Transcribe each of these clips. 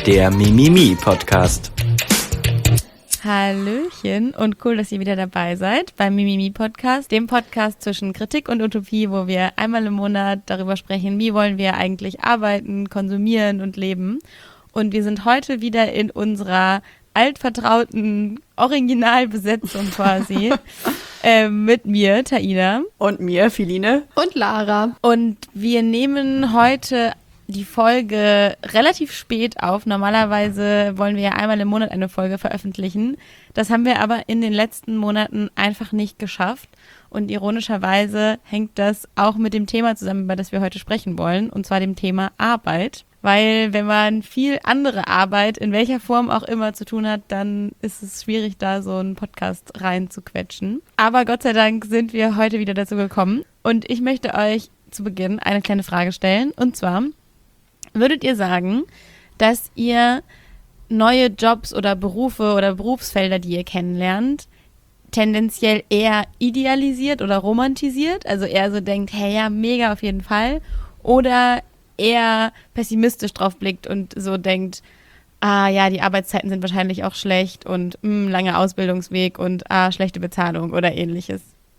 der Mimimi-Podcast. Hallöchen und cool, dass ihr wieder dabei seid beim Mimimi-Podcast, dem Podcast zwischen Kritik und Utopie, wo wir einmal im Monat darüber sprechen, wie wollen wir eigentlich arbeiten, konsumieren und leben. Und wir sind heute wieder in unserer altvertrauten Originalbesetzung quasi mit mir, Taina. Und mir, Philine. Und Lara. Und wir nehmen heute die Folge relativ spät auf. Normalerweise wollen wir ja einmal im Monat eine Folge veröffentlichen. Das haben wir aber in den letzten Monaten einfach nicht geschafft. Und ironischerweise hängt das auch mit dem Thema zusammen, über das wir heute sprechen wollen, und zwar dem Thema Arbeit. Weil wenn man viel andere Arbeit, in welcher Form auch immer, zu tun hat, dann ist es schwierig, da so einen Podcast reinzuquetschen. Aber Gott sei Dank sind wir heute wieder dazu gekommen. Und ich möchte euch zu Beginn eine kleine Frage stellen. Und zwar, würdet ihr sagen, dass ihr neue Jobs oder Berufe oder Berufsfelder, die ihr kennenlernt, tendenziell eher idealisiert oder romantisiert? Also eher so denkt, hey ja, mega auf jeden Fall. Oder eher pessimistisch drauf blickt und so denkt, ah ja, die Arbeitszeiten sind wahrscheinlich auch schlecht und langer Ausbildungsweg und schlechte Bezahlung oder ähnliches.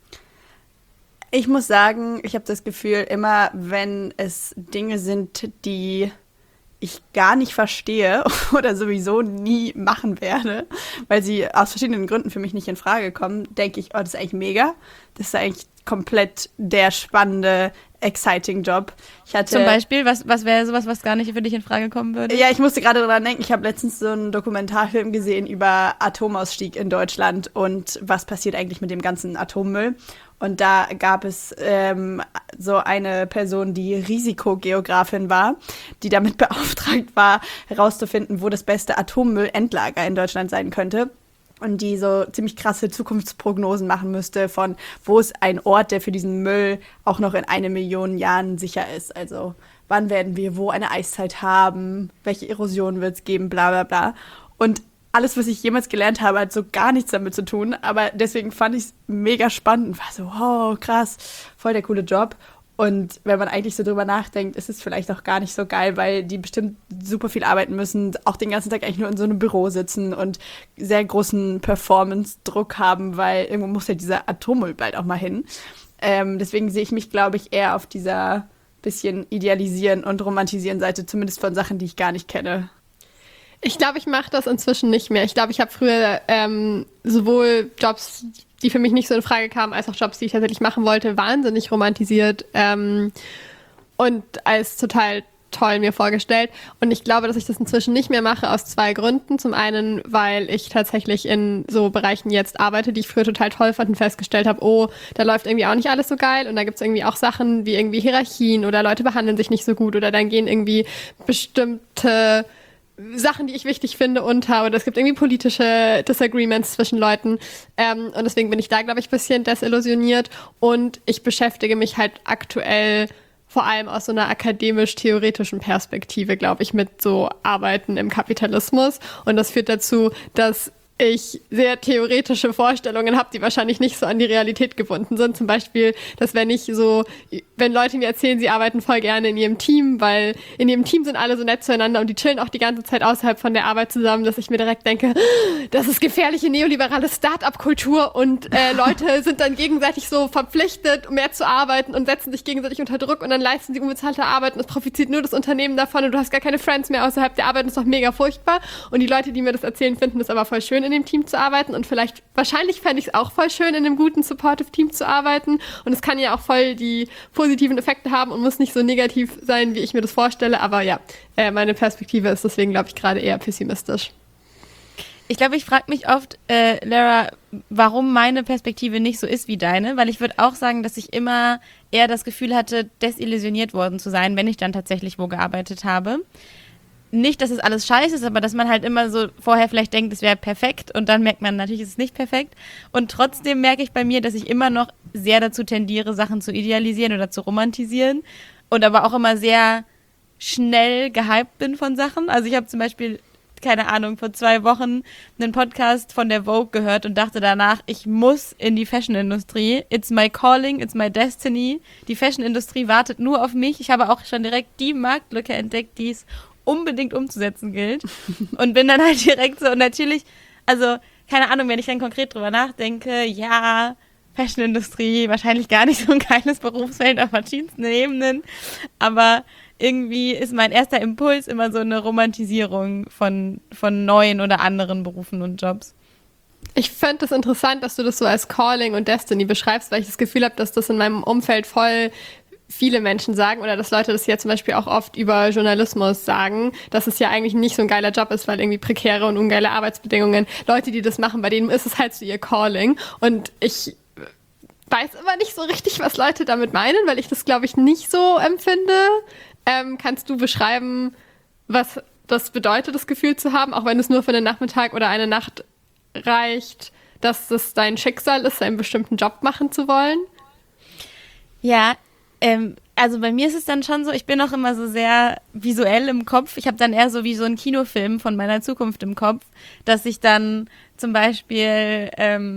Ich muss sagen, ich habe das Gefühl, immer wenn es Dinge sind, die ich gar nicht verstehe oder sowieso nie machen werde, weil sie aus verschiedenen Gründen für mich nicht in Frage kommen, denke ich, oh, das ist eigentlich mega. Das ist eigentlich komplett der spannende, exciting Job. Zum Beispiel, was wäre sowas, was gar nicht für dich in Frage kommen würde? Ja, ich musste gerade daran denken, ich habe letztens so einen Dokumentarfilm gesehen über Atomausstieg in Deutschland und was passiert eigentlich mit dem ganzen Atommüll. Und da gab es so eine Person, die Risikogeografin war, die damit beauftragt war, herauszufinden, wo das beste Atommüllendlager in Deutschland sein könnte. Und die so ziemlich krasse Zukunftsprognosen machen müsste von, wo ist ein Ort, der für diesen Müll auch noch in 1 Million Jahren sicher ist. Also wann werden wir wo eine Eiszeit haben, welche Erosion wird es geben, bla bla bla. Und alles, was ich jemals gelernt habe, hat so gar nichts damit zu tun. Aber deswegen fand ich es mega spannend und war so, wow, krass, voll der coole Job. Und wenn man eigentlich so drüber nachdenkt, ist es vielleicht auch gar nicht so geil, weil die bestimmt super viel arbeiten müssen, auch den ganzen Tag eigentlich nur in so einem Büro sitzen und sehr großen Performance-Druck haben, weil irgendwo muss ja dieser Atommüll bald auch mal hin. Deswegen sehe ich mich, glaube ich, eher auf dieser bisschen idealisieren und romantisieren Seite, zumindest von Sachen, die ich gar nicht kenne. Ich glaube, ich mache das inzwischen nicht mehr. Ich glaube, ich habe früher sowohl Jobs, die für mich nicht so in Frage kamen, als auch Jobs, die ich tatsächlich machen wollte, wahnsinnig romantisiert und als total toll mir vorgestellt. Und ich glaube, dass ich das inzwischen nicht mehr mache aus 2 Gründen. Zum einen, weil ich tatsächlich in so Bereichen jetzt arbeite, die ich früher total toll fand und festgestellt habe, oh, da läuft irgendwie auch nicht alles so geil und da gibt es irgendwie auch Sachen wie irgendwie Hierarchien oder Leute behandeln sich nicht so gut oder dann gehen irgendwie bestimmte Sachen, die ich wichtig finde, unter, oder es gibt irgendwie politische Disagreements zwischen Leuten und deswegen bin ich da, glaube ich, ein bisschen desillusioniert und ich beschäftige mich halt aktuell vor allem aus so einer akademisch-theoretischen Perspektive, glaube ich, mit so Arbeiten im Kapitalismus und das führt dazu, dass ich sehr theoretische Vorstellungen habe, die wahrscheinlich nicht so an die Realität gebunden sind. Zum Beispiel, dass wenn Leute mir erzählen, sie arbeiten voll gerne in ihrem Team, weil in ihrem Team sind alle so nett zueinander und die chillen auch die ganze Zeit außerhalb von der Arbeit zusammen, dass ich mir direkt denke, das ist gefährliche neoliberale Start-up-Kultur und Leute sind dann gegenseitig so verpflichtet, mehr zu arbeiten und setzen sich gegenseitig unter Druck und dann leisten sie unbezahlte Arbeit und es profitiert nur das Unternehmen davon und du hast gar keine Friends mehr außerhalb der Arbeit, das ist doch mega furchtbar. Und die Leute, die mir das erzählen, finden das aber voll schön, in dem Team zu arbeiten und wahrscheinlich fände ich es auch voll schön, in einem guten, supportive Team zu arbeiten und es kann ja auch voll die positiven Effekte haben und muss nicht so negativ sein, wie ich mir das vorstelle, aber ja, meine Perspektive ist deswegen, glaube ich, gerade eher pessimistisch. Ich glaube, ich frage mich oft, Lara, warum meine Perspektive nicht so ist wie deine, weil ich würde auch sagen, dass ich immer eher das Gefühl hatte, desillusioniert worden zu sein, wenn ich dann tatsächlich wo gearbeitet habe. Nicht, dass es alles scheiße ist, aber dass man halt immer so vorher vielleicht denkt, es wäre perfekt und dann merkt man, natürlich ist es nicht perfekt. Und trotzdem merke ich bei mir, dass ich immer noch sehr dazu tendiere, Sachen zu idealisieren oder zu romantisieren und aber auch immer sehr schnell gehypt bin von Sachen. Also ich habe zum Beispiel, keine Ahnung, vor 2 Wochen einen Podcast von der Vogue gehört und dachte danach, ich muss in die Fashion-Industrie. It's my calling, it's my destiny. Die Fashion-Industrie wartet nur auf mich. Ich habe auch schon direkt die Marktlücke entdeckt, die es unbedingt umzusetzen gilt. Und bin dann halt direkt so, und natürlich, also, keine Ahnung, wenn ich dann konkret drüber nachdenke, ja, Fashion-Industrie, wahrscheinlich gar nicht so ein geiles Berufsfeld auf verschiedensten Ebenen, aber irgendwie ist mein erster Impuls immer so eine Romantisierung von neuen oder anderen Berufen und Jobs. Ich finde es interessant, dass du das so als Calling und Destiny beschreibst, weil ich das Gefühl habe, dass das in meinem Umfeld voll viele Menschen sagen oder dass Leute das ja zum Beispiel auch oft über Journalismus sagen, dass es ja eigentlich nicht so ein geiler Job ist, weil irgendwie prekäre und ungeile Arbeitsbedingungen, Leute, die das machen, bei denen ist es halt so ihr Calling. Und ich weiß immer nicht so richtig, was Leute damit meinen, weil ich das, glaube ich, nicht so empfinde. Kannst du beschreiben, was das bedeutet, das Gefühl zu haben, auch wenn es nur für einen Nachmittag oder eine Nacht reicht, dass es dein Schicksal ist, einen bestimmten Job machen zu wollen? Ja, also bei mir ist es dann schon so, ich bin auch immer so sehr visuell im Kopf. Ich habe dann eher so wie so einen Kinofilm von meiner Zukunft im Kopf, dass ich dann zum Beispiel,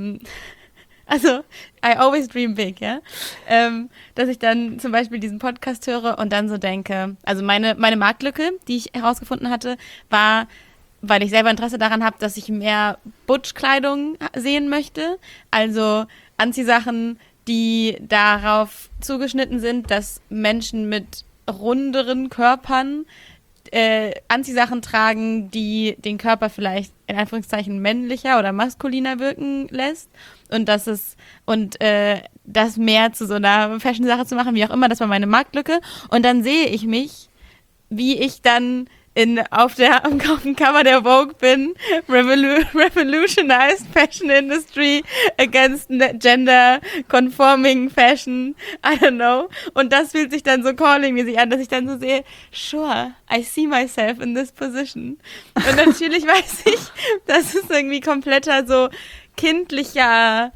also I always dream big, ja, dass ich dann zum Beispiel diesen Podcast höre und dann so denke, also meine Marktlücke, die ich herausgefunden hatte, war, weil ich selber Interesse daran habe, dass ich mehr Butch-Kleidung sehen möchte, also Anziehsachen, die darauf zugeschnitten sind, dass Menschen mit runderen Körpern Anziehsachen tragen, die den Körper vielleicht in Anführungszeichen männlicher oder maskuliner wirken lässt und das mehr zu so einer Fashion-Sache zu machen, wie auch immer, das war meine Marktlücke. Und dann sehe ich mich, wie ich dann auf dem Cover der Vogue bin, revolutionized fashion industry against gender conforming fashion, I don't know. Und das fühlt sich dann so calling-mäßig an, dass ich dann so sehe, sure, I see myself in this position. Und natürlich weiß ich, dass es irgendwie kompletter so kindlicher,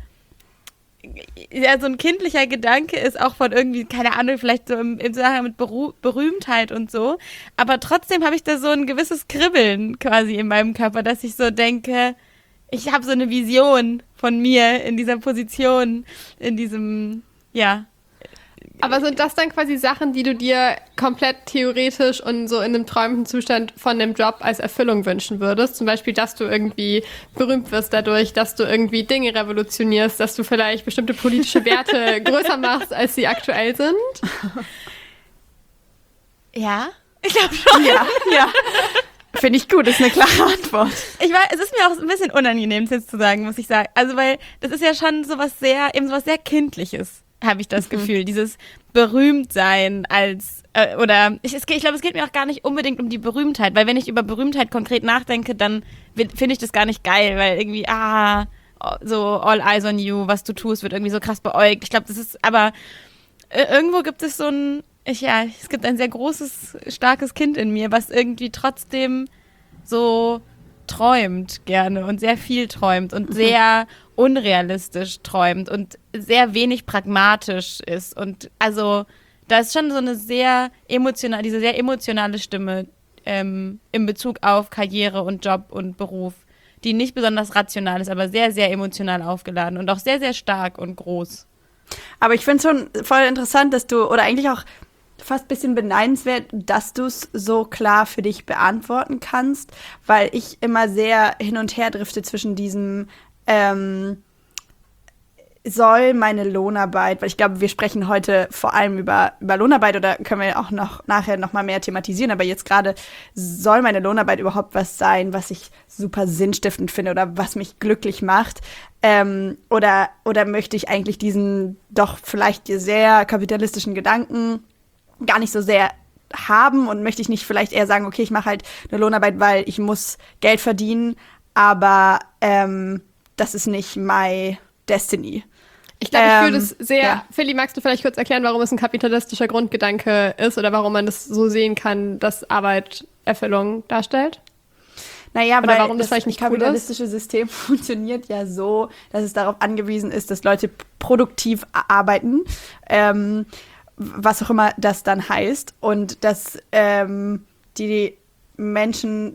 ja, so ein kindlicher Gedanke ist auch von irgendwie, keine Ahnung, vielleicht so im Zusammenhang mit Berühmtheit und so. Aber trotzdem habe ich da so ein gewisses Kribbeln quasi in meinem Körper, dass ich so denke, ich habe so eine Vision von mir in dieser Position, in diesem, ja. Aber sind das dann quasi Sachen, die du dir komplett theoretisch und so in einem träumenden Zustand von dem Job als Erfüllung wünschen würdest? Zum Beispiel, dass du irgendwie berühmt wirst dadurch, dass du irgendwie Dinge revolutionierst, dass du vielleicht bestimmte politische Werte größer machst, als sie aktuell sind? Ja, ich glaube schon. Ja. Finde ich gut, ist eine klare Antwort. Ich weiß, es ist mir auch ein bisschen unangenehm, es jetzt zu sagen, muss ich sagen. Also, weil das ist ja schon sowas sehr Kindliches, habe ich das Gefühl. Dieses Berühmtsein als, ich glaube, es geht mir auch gar nicht unbedingt um die Berühmtheit, weil wenn ich über Berühmtheit konkret nachdenke, dann finde ich das gar nicht geil, weil irgendwie, so all eyes on you, was du tust, wird irgendwie so krass beäugt. Ich glaube, das ist, aber irgendwo gibt es so es gibt ein sehr großes, starkes Kind in mir, was irgendwie trotzdem so träumt gerne und sehr viel träumt und sehr unrealistisch träumt und sehr wenig pragmatisch ist. Und also da ist schon so eine sehr emotionale Stimme in Bezug auf Karriere und Job und Beruf, die nicht besonders rational ist, aber sehr, sehr emotional aufgeladen und auch sehr, sehr stark und groß. Aber ich finde es schon voll interessant, dass du, oder eigentlich auch fast ein bisschen beneidenswert, dass du es so klar für dich beantworten kannst, weil ich immer sehr hin und her drifte zwischen diesem soll meine Lohnarbeit, weil ich glaube, wir sprechen heute vor allem über Lohnarbeit oder können wir auch nachher noch mal mehr thematisieren, aber jetzt gerade, soll meine Lohnarbeit überhaupt was sein, was ich super sinnstiftend finde oder was mich glücklich macht? Oder möchte ich eigentlich diesen doch vielleicht sehr kapitalistischen Gedanken gar nicht so sehr haben und möchte ich nicht vielleicht eher sagen, okay, ich mache halt eine Lohnarbeit, weil ich muss Geld verdienen, aber das ist nicht my destiny. Ich glaube, ich fühle das sehr. Ja. Philly, magst du vielleicht kurz erklären, warum es ein kapitalistischer Grundgedanke ist oder warum man das so sehen kann, dass Arbeit Erfüllung darstellt? Naja, oder weil warum das vielleicht nicht kapitalistische System funktioniert ja so, dass es darauf angewiesen ist, dass Leute produktiv arbeiten, was auch immer das dann heißt, und dass die Menschen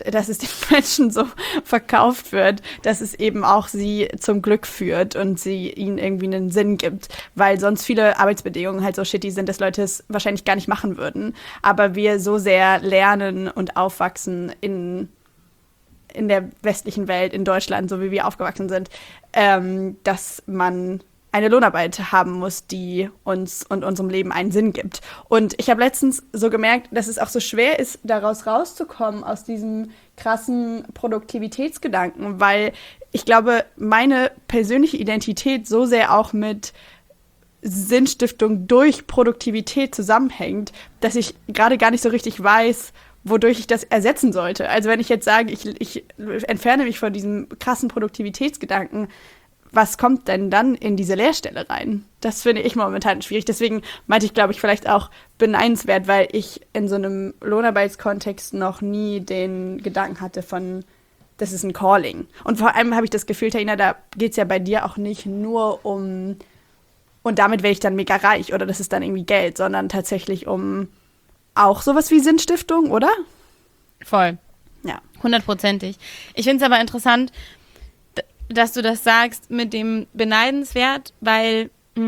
dass es den Menschen so verkauft wird, dass es eben auch sie zum Glück führt und sie ihnen irgendwie einen Sinn gibt, weil sonst viele Arbeitsbedingungen halt so shitty sind, dass Leute es wahrscheinlich gar nicht machen würden. Aber wir so sehr lernen und aufwachsen in der westlichen Welt, in Deutschland, so wie wir aufgewachsen sind, dass man eine Lohnarbeit haben muss, die uns und unserem Leben einen Sinn gibt. Und ich habe letztens so gemerkt, dass es auch so schwer ist, daraus rauszukommen, aus diesem krassen Produktivitätsgedanken, weil ich glaube, meine persönliche Identität so sehr auch mit Sinnstiftung durch Produktivität zusammenhängt, dass ich gerade gar nicht so richtig weiß, wodurch ich das ersetzen sollte. Also wenn ich jetzt sage, ich entferne mich von diesem krassen Produktivitätsgedanken, was kommt denn dann in diese Leerstelle rein? Das finde ich momentan schwierig. Deswegen meinte ich, glaube ich, vielleicht auch beneidenswert, weil ich in so einem Lohnarbeitskontext noch nie den Gedanken hatte von, das ist ein Calling. Und vor allem habe ich das Gefühl, Taina, da geht es ja bei dir auch nicht nur um, und damit werde ich dann mega reich oder das ist dann irgendwie Geld, sondern tatsächlich um auch sowas wie Sinnstiftung, oder? Voll. Ja. 100%ig. Ich finde es aber interessant, dass du das sagst mit dem beneidenswert, weil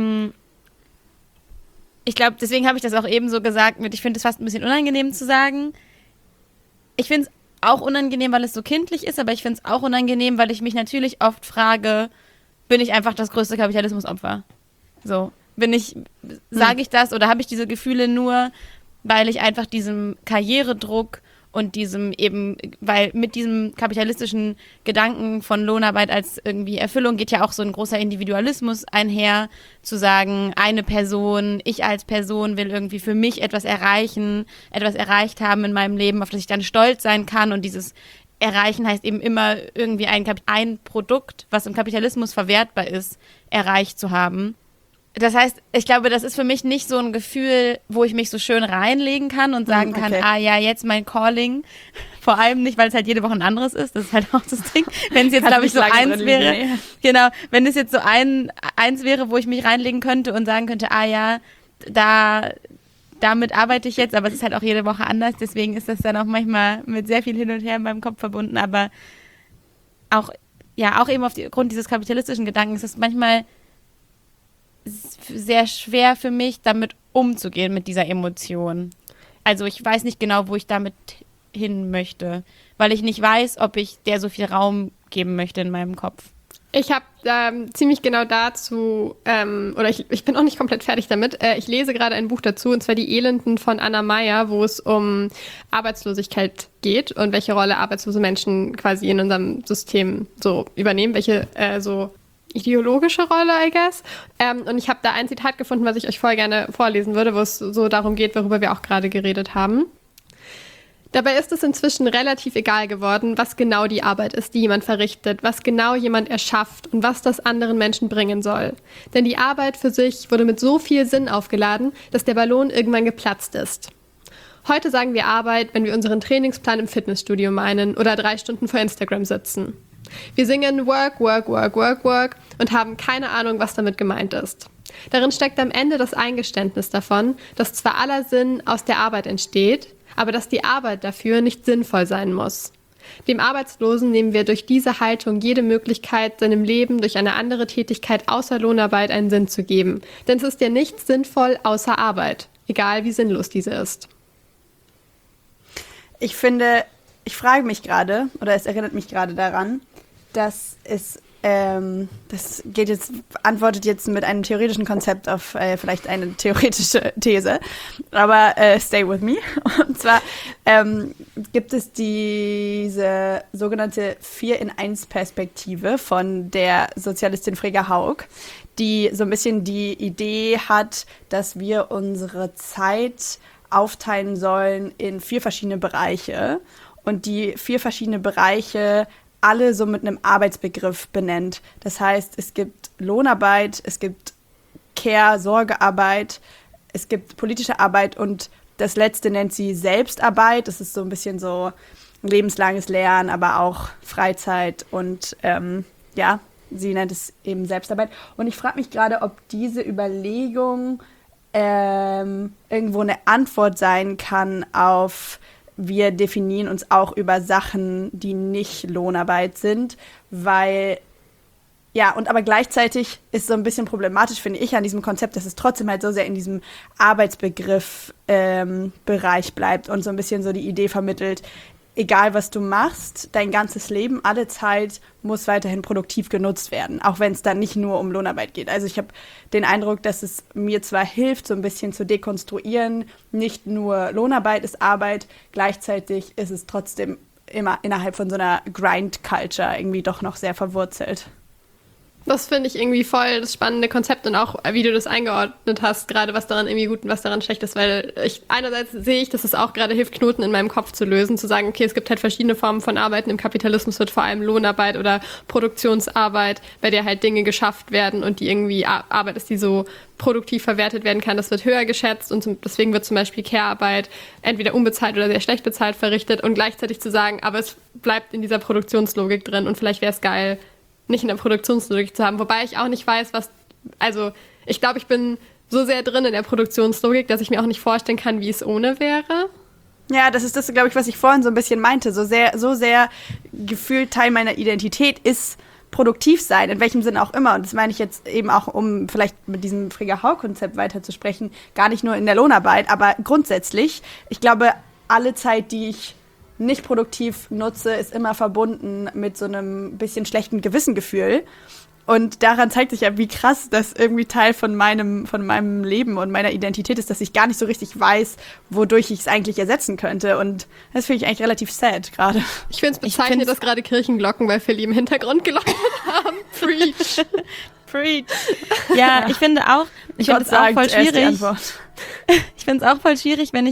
ich glaube, deswegen habe ich das auch eben so gesagt, ich finde es fast ein bisschen unangenehm zu sagen. Ich finde es auch unangenehm, weil es so kindlich ist, aber ich finde es auch unangenehm, weil ich mich natürlich oft frage, bin ich einfach das größte Kapitalismusopfer? So, sage ich das oder habe ich diese Gefühle nur, weil ich einfach diesem Karrieredruck und weil mit diesem kapitalistischen Gedanken von Lohnarbeit als irgendwie Erfüllung geht ja auch so ein großer Individualismus einher, zu sagen, eine Person, ich als Person will irgendwie für mich etwas erreichen, etwas erreicht haben in meinem Leben, auf das ich dann stolz sein kann und dieses Erreichen heißt eben immer irgendwie ein Produkt, was im Kapitalismus verwertbar ist, erreicht zu haben. Das heißt, ich glaube, das ist für mich nicht so ein Gefühl, wo ich mich so schön reinlegen kann und sagen kann, jetzt mein Calling. Vor allem nicht, weil es halt jede Woche ein anderes ist. Das ist halt auch das Ding. Wenn es jetzt, glaube ich, so eins wäre. Genau, wenn es jetzt so eins wäre, wo ich mich reinlegen könnte und sagen könnte, damit arbeite ich jetzt, aber es ist halt auch jede Woche anders. Deswegen ist das dann auch manchmal mit sehr viel hin und her in meinem Kopf verbunden. Aber auch eben aufgrund dieses kapitalistischen Gedankens ist es manchmal sehr schwer für mich, damit umzugehen, mit dieser Emotion. Also ich weiß nicht genau, wo ich damit hin möchte, weil ich nicht weiß, ob ich der so viel Raum geben möchte in meinem Kopf. Ich habe ziemlich genau dazu, ich bin auch nicht komplett fertig damit, ich lese gerade ein Buch dazu, und zwar Die Elenden von Anna Meyer, wo es um Arbeitslosigkeit geht und welche Rolle arbeitslose Menschen quasi in unserem System so übernehmen, welche so ideologische Rolle, I guess. Und ich habe da ein Zitat gefunden, was ich euch voll gerne vorlesen würde, wo es so darum geht, worüber wir auch gerade geredet haben. Dabei ist es inzwischen relativ egal geworden, was genau die Arbeit ist, die jemand verrichtet, was genau jemand erschafft und was das anderen Menschen bringen soll. Denn die Arbeit für sich wurde mit so viel Sinn aufgeladen, dass der Ballon irgendwann geplatzt ist. Heute sagen wir Arbeit, wenn wir unseren Trainingsplan im Fitnessstudio meinen oder 3 Stunden vor Instagram sitzen. Wir singen Work, Work, Work, Work, Work und haben keine Ahnung, was damit gemeint ist. Darin steckt am Ende das Eingeständnis davon, dass zwar aller Sinn aus der Arbeit entsteht, aber dass die Arbeit dafür nicht sinnvoll sein muss. Dem Arbeitslosen nehmen wir durch diese Haltung jede Möglichkeit, seinem Leben durch eine andere Tätigkeit außer Lohnarbeit einen Sinn zu geben. Denn es ist ja nichts sinnvoll außer Arbeit, egal wie sinnlos diese ist. Ich frage mich gerade, oder es erinnert mich gerade daran, dass es, antwortet jetzt mit einem theoretischen Konzept auf vielleicht eine theoretische These, aber stay with me. Und zwar gibt es diese sogenannte 4-in-1-Perspektive von der Sozialistin Frigga Haug, die so ein bisschen die Idee hat, dass wir unsere Zeit aufteilen sollen in 4 verschiedene Bereiche und die 4 verschiedene Bereiche alle so mit einem Arbeitsbegriff benennt. Das heißt, es gibt Lohnarbeit, es gibt Care, Sorgearbeit, es gibt politische Arbeit und das letzte nennt sie Selbstarbeit. Das ist so ein bisschen so lebenslanges Lernen, aber auch Freizeit und sie nennt es eben Selbstarbeit. Und ich frage mich gerade, ob diese Überlegung irgendwo eine Antwort sein kann auf wir definieren uns auch über Sachen, die nicht Lohnarbeit sind, weil ja, und aber gleichzeitig ist so ein bisschen problematisch, finde ich, an diesem Konzept, dass es trotzdem halt so sehr in diesem Arbeitsbegriff Bereich bleibt und so ein bisschen so die Idee vermittelt, egal was du machst, dein ganzes Leben, alle Zeit muss weiterhin produktiv genutzt werden, auch wenn es dann nicht nur um Lohnarbeit geht. Also ich habe den Eindruck, dass es mir zwar hilft, so ein bisschen zu dekonstruieren, nicht nur Lohnarbeit ist Arbeit, gleichzeitig ist es trotzdem immer innerhalb von so einer Grind-Culture irgendwie doch noch sehr verwurzelt. Das finde ich irgendwie voll das spannende Konzept und auch, wie du das eingeordnet hast, gerade was daran irgendwie gut und was daran schlecht ist, weil einerseits sehe ich, dass es auch gerade hilft, Knoten in meinem Kopf zu lösen, zu sagen, okay, es gibt halt verschiedene Formen von Arbeiten. Im Kapitalismus wird vor allem Lohnarbeit oder Produktionsarbeit, bei der halt Dinge geschafft werden und die irgendwie Arbeit ist, die so produktiv verwertet werden kann. Das wird höher geschätzt und deswegen wird zum Beispiel Care-Arbeit entweder unbezahlt oder sehr schlecht bezahlt verrichtet und gleichzeitig zu sagen, aber es bleibt in dieser Produktionslogik drin und vielleicht wäre es geil, nicht in der Produktionslogik zu haben. Wobei ich auch nicht weiß, ich glaube, ich bin so sehr drin in der Produktionslogik, dass ich mir auch nicht vorstellen kann, wie es ohne wäre. Ja, das ist das, glaube ich, was ich vorhin so ein bisschen meinte. So sehr gefühlt Teil meiner Identität ist produktiv sein, in welchem Sinn auch immer. Und das meine ich jetzt eben auch, um vielleicht mit diesem Frigga-Haug-Konzept weiterzusprechen, gar nicht nur in der Lohnarbeit, aber grundsätzlich. Ich glaube, alle Zeit, die ich nicht produktiv nutze, ist immer verbunden mit so einem bisschen schlechten Gewissengefühl. Und daran zeigt sich ja, wie krass das irgendwie Teil von meinem Leben und meiner Identität ist, dass ich gar nicht so richtig weiß, wodurch ich es eigentlich ersetzen könnte. Und das finde ich eigentlich relativ sad gerade. Ich finde es bezeichnend, dass gerade Kirchenglocken bei Philly im Hintergrund geleuchtet haben. Preach. Preach. Ja, ich finde auch, ich finde es auch voll schwierig. Ich finde es auch voll schwierig, wenn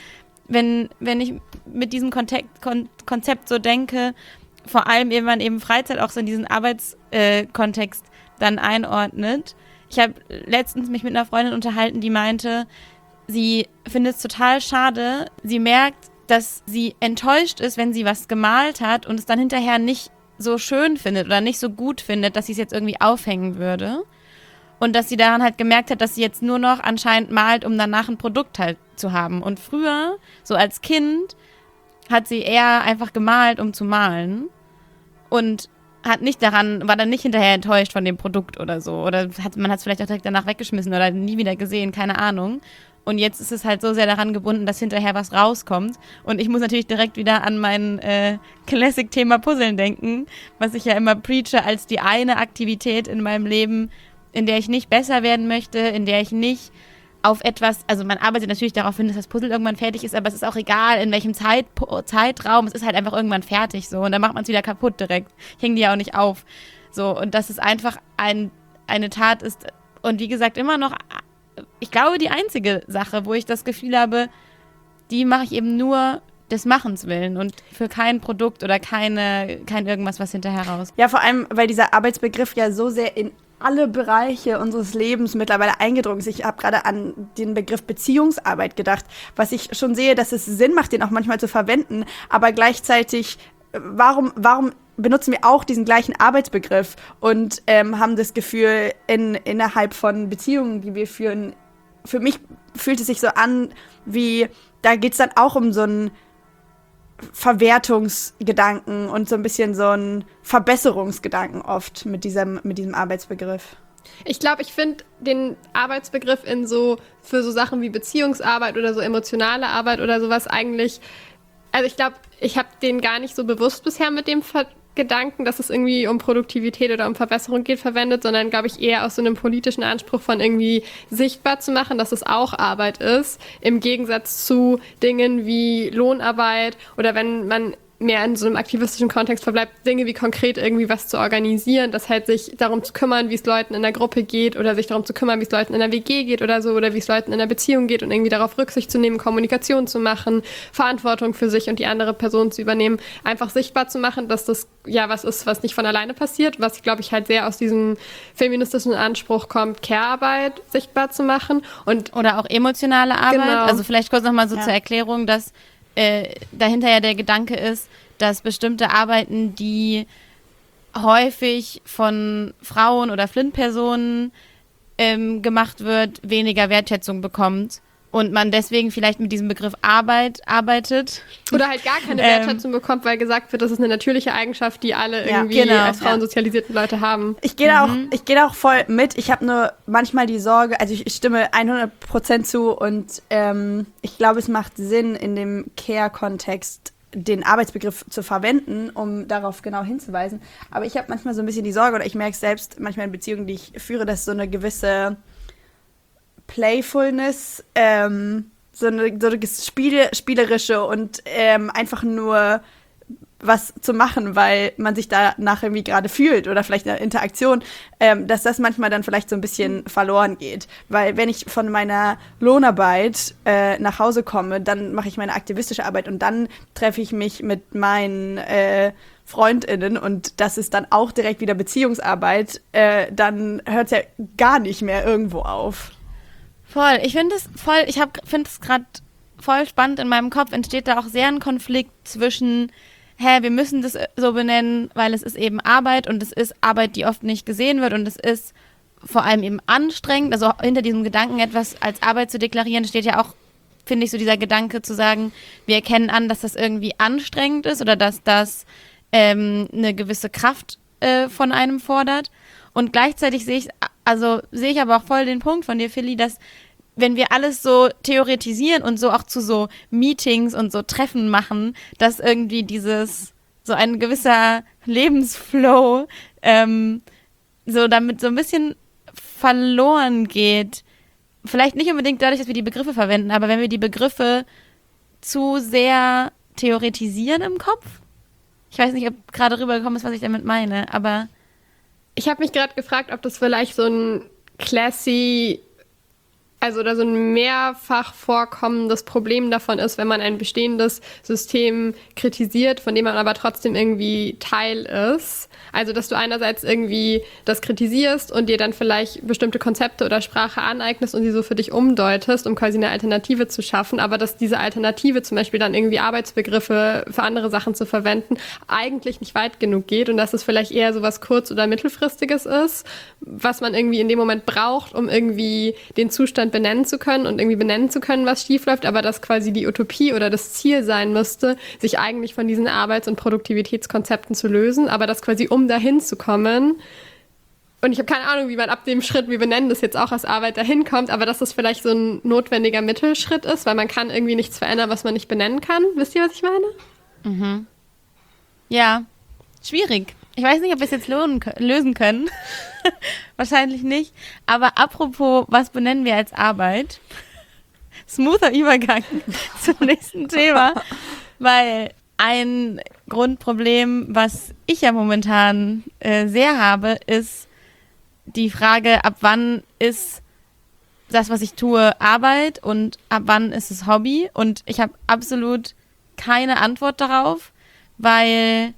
ich mit diesem Konzept so denke, vor allem irgendwann eben Freizeit auch so in diesen Arbeitskontext dann einordnet. Ich habe letztens mich mit einer Freundin unterhalten, die meinte, sie findet es total schade. Sie merkt, dass sie enttäuscht ist, wenn sie was gemalt hat und es dann hinterher nicht so schön findet oder nicht so gut findet, dass sie es jetzt irgendwie aufhängen würde. Und dass sie daran halt gemerkt hat, dass sie jetzt nur noch anscheinend malt, um danach ein Produkt halt zu haben. Und früher, so als Kind, hat sie eher einfach gemalt, um zu malen. Und war dann nicht hinterher enttäuscht von dem Produkt oder so. Oder man hat es vielleicht auch direkt danach weggeschmissen oder nie wieder gesehen, keine Ahnung. Und jetzt ist es halt so sehr daran gebunden, dass hinterher was rauskommt. Und ich muss natürlich direkt wieder an mein Classic-Thema Puzzeln denken, was ich ja immer preache als die eine Aktivität in meinem Leben, in der ich nicht besser werden möchte, in der ich nicht auf etwas, also man arbeitet natürlich darauf hin, dass das Puzzle irgendwann fertig ist, aber es ist auch egal, in welchem Zeitraum, es ist halt einfach irgendwann fertig so und dann macht man es wieder kaputt direkt. Ich hänge die ja auch nicht auf. So, und dass es einfach eine Tat ist und wie gesagt immer noch, ich glaube, die einzige Sache, wo ich das Gefühl habe, die mache ich eben nur des Machens willen und für kein Produkt oder kein irgendwas, was hinterher raus. Ja, vor allem, weil dieser Arbeitsbegriff ja so sehr in alle Bereiche unseres Lebens mittlerweile eingedrungen ist. Ich habe gerade an den Begriff Beziehungsarbeit gedacht, was ich schon sehe, dass es Sinn macht, den auch manchmal zu verwenden, aber gleichzeitig, warum benutzen wir auch diesen gleichen Arbeitsbegriff und haben das Gefühl, innerhalb von Beziehungen, die wir führen, für mich fühlt es sich so an, wie, da geht es dann auch um so einen Verwertungsgedanken und so ein bisschen so einen Verbesserungsgedanken oft mit diesem Arbeitsbegriff. Ich glaube, ich finde den Arbeitsbegriff für so Sachen wie Beziehungsarbeit oder so emotionale Arbeit oder sowas eigentlich, also ich glaube, ich habe den gar nicht so bewusst bisher mit dem Gedanken, dass es irgendwie um Produktivität oder um Verbesserung geht, verwendet, sondern, glaube ich, eher aus so einem politischen Anspruch von irgendwie sichtbar zu machen, dass es auch Arbeit ist, im Gegensatz zu Dingen wie Lohnarbeit oder wenn man mehr in so einem aktivistischen Kontext verbleibt, Dinge wie konkret irgendwie was zu organisieren, das halt sich darum zu kümmern, wie es Leuten in der Gruppe geht oder sich darum zu kümmern, wie es Leuten in der WG geht oder so oder wie es Leuten in der Beziehung geht und irgendwie darauf Rücksicht zu nehmen, Kommunikation zu machen, Verantwortung für sich und die andere Person zu übernehmen, einfach sichtbar zu machen, dass das ja was ist, was nicht von alleine passiert, was, glaube ich, halt sehr aus diesem feministischen Anspruch kommt, Care-Arbeit sichtbar zu machen. Oder auch emotionale Arbeit. Genau. Also vielleicht kurz nochmal so zur Erklärung, dass dahinter ja der Gedanke ist, dass bestimmte Arbeiten, die häufig von Frauen oder Flint-Personen gemacht wird, weniger Wertschätzung bekommt und man deswegen vielleicht mit diesem Begriff Arbeit arbeitet. Oder halt gar keine Wertschätzung bekommt, weil gesagt wird, das ist eine natürliche Eigenschaft, die alle irgendwie als Frauen sozialisierten Leute haben. Ich gehe da auch voll mit. Ich habe nur manchmal die Sorge, also ich stimme 100% zu und ich glaube, es macht Sinn, in dem Care-Kontext den Arbeitsbegriff zu verwenden, um darauf genau hinzuweisen. Aber ich habe manchmal so ein bisschen die Sorge, oder ich merke es selbst manchmal in Beziehungen, die ich führe, dass so eine gewisse Playfulness, so eine spielerische und einfach nur was zu machen, weil man sich danach irgendwie gerade fühlt oder vielleicht eine Interaktion, dass das manchmal dann vielleicht so ein bisschen verloren geht. Weil wenn ich von meiner Lohnarbeit nach Hause komme, dann mache ich meine aktivistische Arbeit und dann treffe ich mich mit meinen FreundInnen und das ist dann auch direkt wieder Beziehungsarbeit, dann hört es ja gar nicht mehr irgendwo auf. Voll, ich finde es gerade voll spannend. In meinem Kopf entsteht da auch sehr ein Konflikt zwischen wir müssen das so benennen, weil es ist eben Arbeit und es ist Arbeit, die oft nicht gesehen wird und es ist vor allem eben anstrengend. Also hinter diesem Gedanken, etwas als Arbeit zu deklarieren, steht ja auch, finde ich, so dieser Gedanke zu sagen, wir erkennen an, dass das irgendwie anstrengend ist oder dass das eine gewisse Kraft von einem fordert. Und gleichzeitig sehe ich aber auch voll den Punkt von dir, Philly, dass wenn wir alles so theoretisieren und so auch zu so Meetings und so Treffen machen, dass irgendwie so ein gewisser Lebensflow so damit so ein bisschen verloren geht. Vielleicht nicht unbedingt dadurch, dass wir die Begriffe verwenden, aber wenn wir die Begriffe zu sehr theoretisieren im Kopf. Ich weiß nicht, ob gerade rübergekommen ist, was ich damit meine, aber ich habe mich gerade gefragt, ob das vielleicht so ein classy, also oder so ein mehrfach vorkommendes Problem davon ist, wenn man ein bestehendes System kritisiert, von dem man aber trotzdem irgendwie Teil ist. Also, dass du einerseits irgendwie das kritisierst und dir dann vielleicht bestimmte Konzepte oder Sprache aneignest und sie so für dich umdeutest, um quasi eine Alternative zu schaffen, aber dass diese Alternative, zum Beispiel dann irgendwie Arbeitsbegriffe für andere Sachen zu verwenden, eigentlich nicht weit genug geht und dass es vielleicht eher so was kurz- oder mittelfristiges ist, was man irgendwie in dem Moment braucht, um irgendwie den Zustand benennen zu können und irgendwie benennen zu können, was schiefläuft, aber dass quasi die Utopie oder das Ziel sein müsste, sich eigentlich von diesen Arbeits- und Produktivitätskonzepten zu lösen, aber das quasi um dahin zu kommen. Und ich habe keine Ahnung, wie man ab dem Schritt, wir benennen das jetzt auch als Arbeit, dahin kommt, aber dass das vielleicht so ein notwendiger Mittelschritt ist, weil man kann irgendwie nichts verändern, was man nicht benennen kann. Wisst ihr, was ich meine? Mhm. Ja, schwierig. Ich weiß nicht, ob wir es jetzt lösen können. Wahrscheinlich nicht. Aber apropos, was benennen wir als Arbeit? Smoother Übergang zum nächsten Thema, weil ein Grundproblem, was ich ja momentan sehr habe, ist die Frage, ab wann ist das, was ich tue, Arbeit und ab wann ist es Hobby? Und ich habe absolut keine Antwort darauf, weil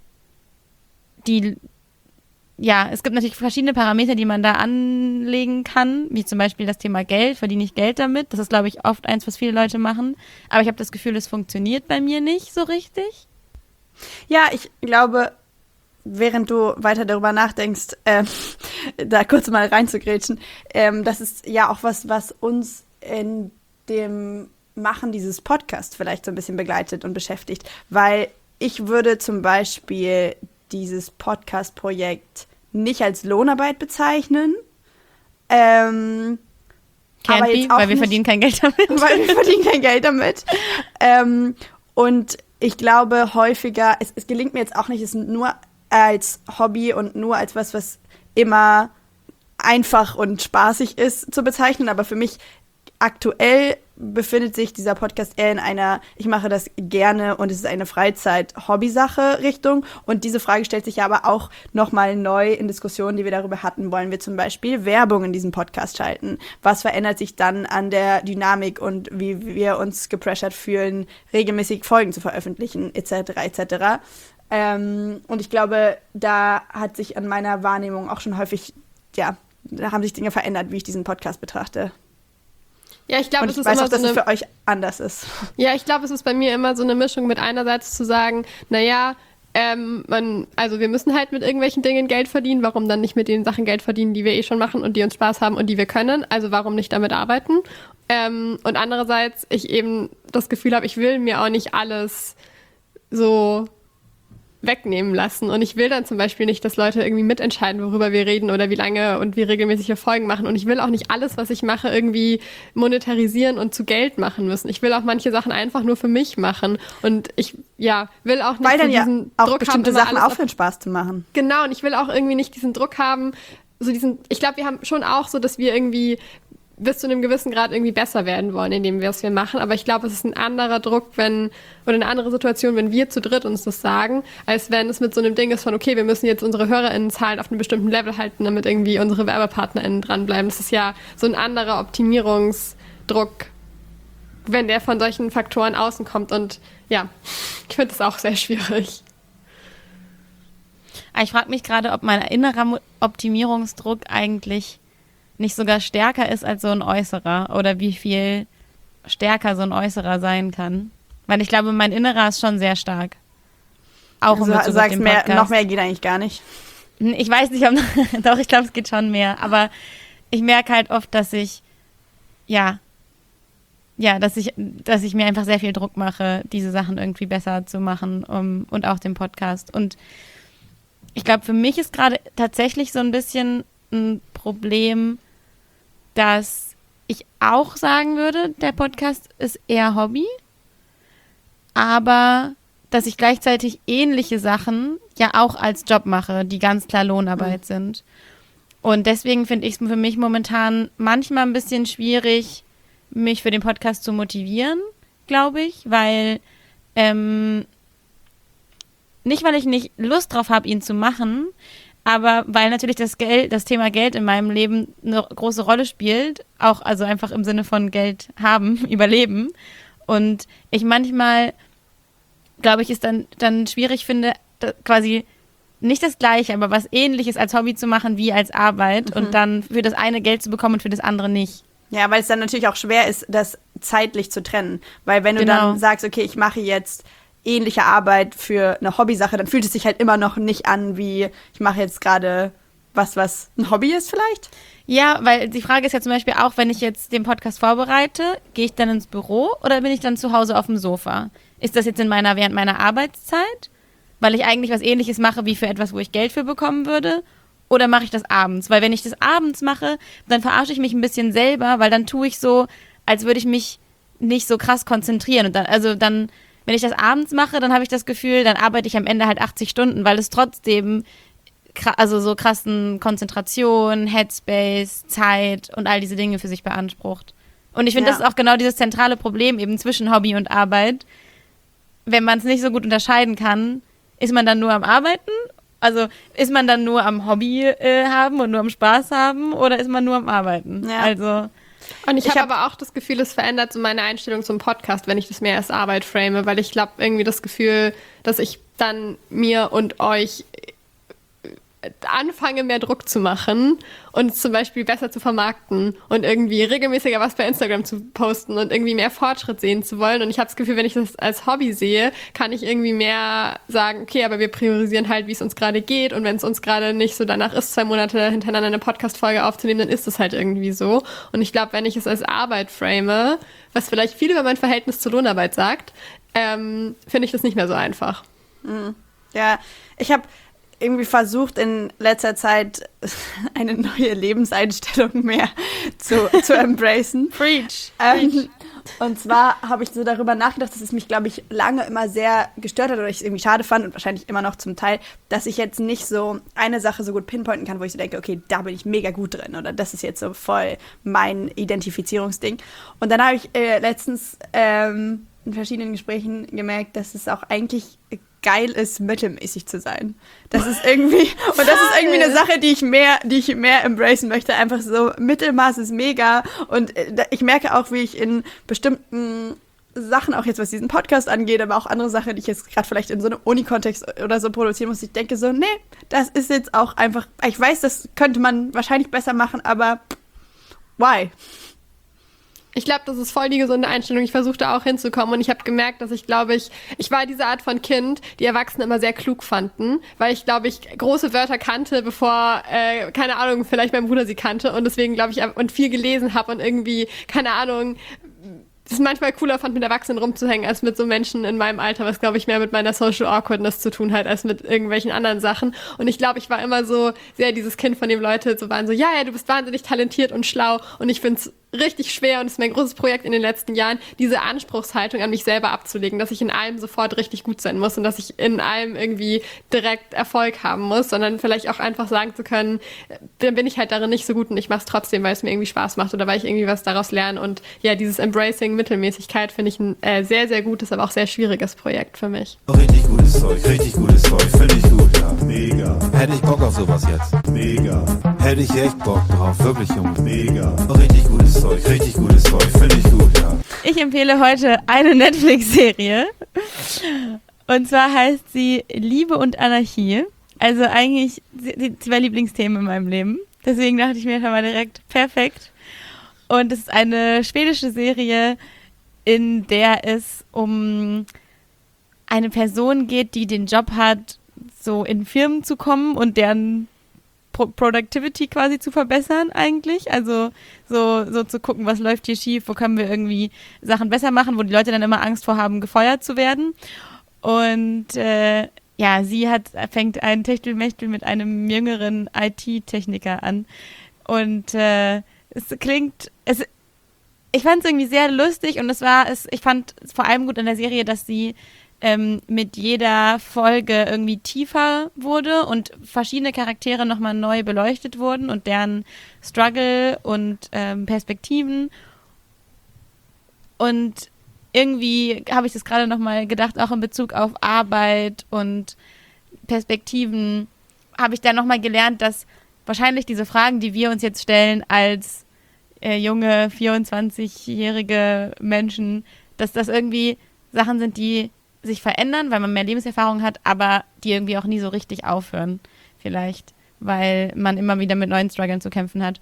es gibt natürlich verschiedene Parameter, die man da anlegen kann, wie zum Beispiel das Thema Geld. Verdiene ich Geld damit? Das ist, glaube ich, oft eins, was viele Leute machen. Aber ich habe das Gefühl, es funktioniert bei mir nicht so richtig. Ja, ich glaube, während du weiter darüber nachdenkst, da kurz mal reinzugrätschen, das ist ja auch was uns in dem Machen dieses Podcasts vielleicht so ein bisschen begleitet und beschäftigt, weil ich würde zum Beispiel dieses Podcast-Projekt nicht als Lohnarbeit bezeichnen. Weil wir verdienen kein Geld damit. Weil wir verdienen kein Geld damit. Und ich glaube häufiger, es gelingt mir jetzt auch nicht, es nur als Hobby und nur als was immer einfach und spaßig ist, zu bezeichnen. Aber für mich aktuell befindet sich dieser Podcast eher in einer, ich mache das gerne und es ist eine Freizeit-Hobby-Sache Richtung. Und diese Frage stellt sich ja aber auch nochmal neu in Diskussionen, die wir darüber hatten. Wollen wir zum Beispiel Werbung in diesem Podcast schalten? Was verändert sich dann an der Dynamik und wie wir uns gepressured fühlen, regelmäßig Folgen zu veröffentlichen, etc., etc. Und ich glaube, da hat sich an meiner Wahrnehmung auch schon häufig, da haben sich Dinge verändert, wie ich diesen Podcast betrachte. Ja, ich glaube, und ich weiß auch, dass es für euch anders ist. Ja, ich glaube, es ist bei mir immer so eine Mischung mit einerseits zu sagen, naja, wir müssen halt mit irgendwelchen Dingen Geld verdienen, warum dann nicht mit den Sachen Geld verdienen, die wir eh schon machen und die uns Spaß haben und die wir können, also warum nicht damit arbeiten? Und andererseits ich eben das Gefühl habe, ich will mir auch nicht alles so wegnehmen lassen. Und ich will dann zum Beispiel nicht, dass Leute irgendwie mitentscheiden, worüber wir reden oder wie lange und wie regelmäßig wir Folgen machen. Und ich will auch nicht alles, was ich mache, irgendwie monetarisieren und zu Geld machen müssen. Ich will auch manche Sachen einfach nur für mich machen. Und ich will auch nicht weil dann diesen ja auch Druck bestimmte haben, Sachen aufhören, Spaß zu machen. Genau, und ich will auch irgendwie nicht diesen Druck haben, ich glaube, wir haben schon auch so, dass wir irgendwie bis zu einem gewissen Grad irgendwie besser werden wollen, indem wir es machen. Aber ich glaube, es ist ein anderer Druck, oder eine andere Situation, wenn wir zu dritt uns das sagen, als wenn es mit so einem Ding ist von, okay, wir müssen jetzt unsere HörerInnenzahlen auf einem bestimmten Level halten, damit irgendwie unsere WerbepartnerInnen dranbleiben. Das ist ja so ein anderer Optimierungsdruck, wenn der von solchen Faktoren außen kommt. Und ja, ich finde das auch sehr schwierig. Ich frage mich gerade, ob mein innerer Optimierungsdruck eigentlich nicht sogar stärker ist als so ein äußerer oder wie viel stärker so ein äußerer sein kann. Weil ich glaube, mein innerer ist schon sehr stark. Auch Also, mit so sagst dem mehr, Podcast. noch mehr geht eigentlich gar nicht. Ich weiß nicht, doch, ich glaube, es geht schon mehr. Aber ich merke halt oft, dass ich mir einfach sehr viel Druck mache, diese Sachen irgendwie besser zu machen und auch den Podcast. Und ich glaube, für mich ist gerade tatsächlich so ein bisschen ein Problem, dass ich auch sagen würde, der Podcast ist eher Hobby, aber dass ich gleichzeitig ähnliche Sachen ja auch als Job mache, die ganz klar Lohnarbeit sind. Und deswegen finde ich es für mich momentan manchmal ein bisschen schwierig, mich für den Podcast zu motivieren, glaube ich, weil nicht, weil ich nicht Lust drauf habe, ihn zu machen, aber weil natürlich das Thema Geld in meinem Leben eine große Rolle spielt, auch also einfach im Sinne von Geld haben, überleben. Und ich manchmal, glaube ich, es dann schwierig finde, quasi nicht das Gleiche, aber was Ähnliches als Hobby zu machen wie als Arbeit und dann für das eine Geld zu bekommen und für das andere nicht. Ja, weil es dann natürlich auch schwer ist, das zeitlich zu trennen. Weil wenn du Genau. dann sagst, okay, ich mache jetzt ähnliche Arbeit für eine Hobbysache, dann fühlt es sich halt immer noch nicht an, wie ich mache jetzt gerade was ein Hobby ist vielleicht. Ja, weil die Frage ist ja zum Beispiel auch, wenn ich jetzt den Podcast vorbereite, gehe ich dann ins Büro oder bin ich dann zu Hause auf dem Sofa? Ist das jetzt während meiner Arbeitszeit, weil ich eigentlich was Ähnliches mache wie für etwas, wo ich Geld für bekommen würde? Oder mache ich das abends? Weil wenn ich das abends mache, dann verarsche ich mich ein bisschen selber, weil dann tue ich so, als würde ich mich nicht so krass konzentrieren. Und dann, wenn ich das abends mache, dann habe ich das Gefühl, dann arbeite ich am Ende halt 80 Stunden, weil es trotzdem so krassen Konzentration, Headspace, Zeit und all diese Dinge für sich beansprucht. Und ich finde, das ist auch genau dieses zentrale Problem eben zwischen Hobby und Arbeit. Wenn man es nicht so gut unterscheiden kann, ist man dann nur am Arbeiten? Also ist man dann nur am Hobby haben und nur am Spaß haben oder ist man nur am Arbeiten? Ja. Also Und ich habe aber auch das Gefühl, es verändert so meine Einstellung zum Podcast, wenn ich das mehr als Arbeit frame, weil ich glaube irgendwie das Gefühl, dass ich dann mir und euch anfange, mehr Druck zu machen und zum Beispiel besser zu vermarkten und irgendwie regelmäßiger was bei Instagram zu posten und irgendwie mehr Fortschritt sehen zu wollen. Und ich habe das Gefühl, wenn ich das als Hobby sehe, kann ich irgendwie mehr sagen, okay, aber wir priorisieren halt, wie es uns gerade geht. Und wenn es uns gerade nicht so danach ist, 2 Monate hintereinander eine Podcast-Folge aufzunehmen, dann ist es halt irgendwie so. Und ich glaube, wenn ich es als Arbeit frame, was vielleicht viel über mein Verhältnis zur Lohnarbeit sagt, finde ich das nicht mehr so einfach. Ja, ich habe irgendwie versucht, in letzter Zeit eine neue Lebenseinstellung mehr zu embracen. Preach. Und zwar habe ich so darüber nachgedacht, dass es mich, glaube ich, lange immer sehr gestört hat oder ich es irgendwie schade fand und wahrscheinlich immer noch zum Teil, dass ich jetzt nicht so eine Sache so gut pinpointen kann, wo ich so denke, okay, da bin ich mega gut drin oder das ist jetzt so voll mein Identifizierungsding. Und dann habe ich letztens in verschiedenen Gesprächen gemerkt, dass es auch eigentlich geil ist, mittelmäßig zu sein. Das ist irgendwie, und das ist irgendwie eine Sache, die ich mehr embracen möchte. Einfach so, Mittelmaß ist mega. Und ich merke auch, wie ich in bestimmten Sachen, auch jetzt was diesen Podcast angeht, aber auch andere Sachen, die ich jetzt gerade vielleicht in so einem Uni-Kontext oder so produzieren muss, ich denke so, nee, das ist jetzt auch einfach, ich weiß, das könnte man wahrscheinlich besser machen, aber why? Ich glaube, das ist voll die gesunde Einstellung. Ich versuche da auch hinzukommen und ich habe gemerkt, dass ich war diese Art von Kind, die Erwachsene immer sehr klug fanden, weil ich glaube, ich große Wörter kannte, bevor, keine Ahnung, vielleicht mein Bruder sie kannte und deswegen glaube ich, und viel gelesen habe und irgendwie, keine Ahnung, es manchmal cooler fand, mit Erwachsenen rumzuhängen, als mit so Menschen in meinem Alter, was, glaube ich, mehr mit meiner Social Awkwardness zu tun hat, als mit irgendwelchen anderen Sachen. Und ich glaube, ich war immer so sehr dieses Kind, von dem Leute so waren, so, ja, du bist wahnsinnig talentiert und schlau. Und ich finde es richtig schwer und es ist mein großes Projekt in den letzten Jahren, diese Anspruchshaltung an mich selber abzulegen, dass ich in allem sofort richtig gut sein muss und dass ich in allem irgendwie direkt Erfolg haben muss, sondern vielleicht auch einfach sagen zu können, dann bin ich halt darin nicht so gut und ich mache es trotzdem, weil es mir irgendwie Spaß macht oder weil ich irgendwie was daraus lerne. Und ja, dieses Embracing Mittelmäßigkeit finde ich ein sehr, sehr gutes, aber auch sehr schwieriges Projekt für mich. Richtig gutes Zeug, finde ich gut, ja. Mega. Hätte ich Bock auf sowas jetzt? Mega. Hätte ich echt Bock drauf, wirklich, Junge. Mega. Richtig gutes Zeug, finde ich gut, ja. Ich empfehle heute eine Netflix-Serie. Und zwar heißt sie Liebe und Anarchie. Also eigentlich die 2 Lieblingsthemen in meinem Leben. Deswegen dachte ich mir schon mal direkt, perfekt. Und es ist eine schwedische Serie, in der es um eine Person geht, die den Job hat, so in Firmen zu kommen und deren Productivity quasi zu verbessern eigentlich. Also so zu gucken, was läuft hier schief, wo können wir irgendwie Sachen besser machen, wo die Leute dann immer Angst vor haben, gefeuert zu werden. Und sie fängt ein Techtelmechtel mit einem jüngeren IT-Techniker an. Und ich fand es irgendwie sehr lustig und ich fand es vor allem gut an der Serie, dass sie mit jeder Folge irgendwie tiefer wurde und verschiedene Charaktere nochmal neu beleuchtet wurden und deren Struggle und Perspektiven. Und irgendwie habe ich das gerade nochmal gedacht, auch in Bezug auf Arbeit und Perspektiven, habe ich da nochmal gelernt, dass wahrscheinlich diese Fragen, die wir uns jetzt stellen als junge 24-jährige Menschen, dass das irgendwie Sachen sind, die sich verändern, weil man mehr Lebenserfahrung hat, aber die irgendwie auch nie so richtig aufhören, vielleicht, weil man immer wieder mit neuen Struggeln zu kämpfen hat.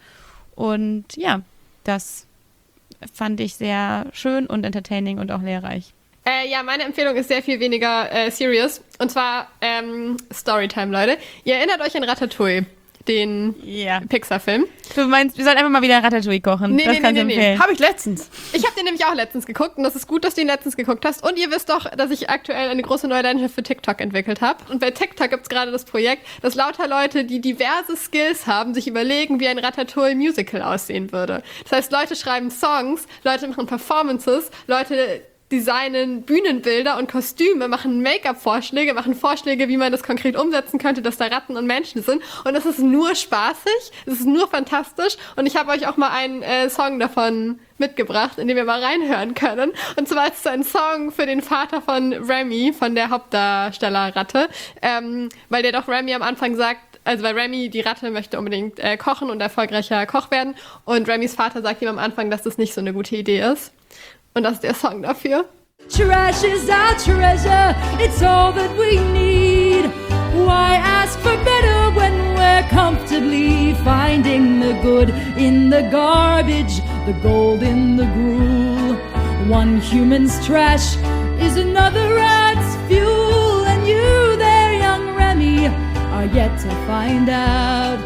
Und ja, das fand ich sehr schön und entertaining und auch lehrreich. Meine Empfehlung ist sehr viel weniger serious. Und zwar Storytime, Leute. Ihr erinnert euch an Ratatouille, den Pixar-Film. Du meinst, wir sollten einfach mal wieder Ratatouille kochen? Das kannst du empfehlen. Habe ich letztens. Ich habe den nämlich auch letztens geguckt und das ist gut, dass du ihn letztens geguckt hast. Und ihr wisst doch, dass ich aktuell eine große neue Leidenschaft für TikTok entwickelt habe. Und bei TikTok gibt es gerade das Projekt, dass lauter Leute, die diverse Skills haben, sich überlegen, wie ein Ratatouille-Musical aussehen würde. Das heißt, Leute schreiben Songs, Leute machen Performances, Leute designen Bühnenbilder und Kostüme, machen Make-up-Vorschläge, machen Vorschläge, wie man das konkret umsetzen könnte, dass da Ratten und Menschen sind. Und das ist nur spaßig, es ist nur fantastisch. Und ich habe euch auch mal einen Song davon mitgebracht, in dem wir mal reinhören können. Und zwar ist es ein Song für den Vater von Remy, von der Hauptdarstellerratte, weil der doch Remy am Anfang sagt, also weil Remy, die Ratte, möchte unbedingt kochen und erfolgreicher Koch werden. Und Remys Vater sagt ihm am Anfang, dass das nicht so eine gute Idee ist. Und das ist der Song dafür. Trash is our treasure, it's all that we need. Why ask for better when we're comfortably finding the good in the garbage, the gold in the gruel. One human's trash is another rat's fuel. And you there, young Remy, are yet to find out.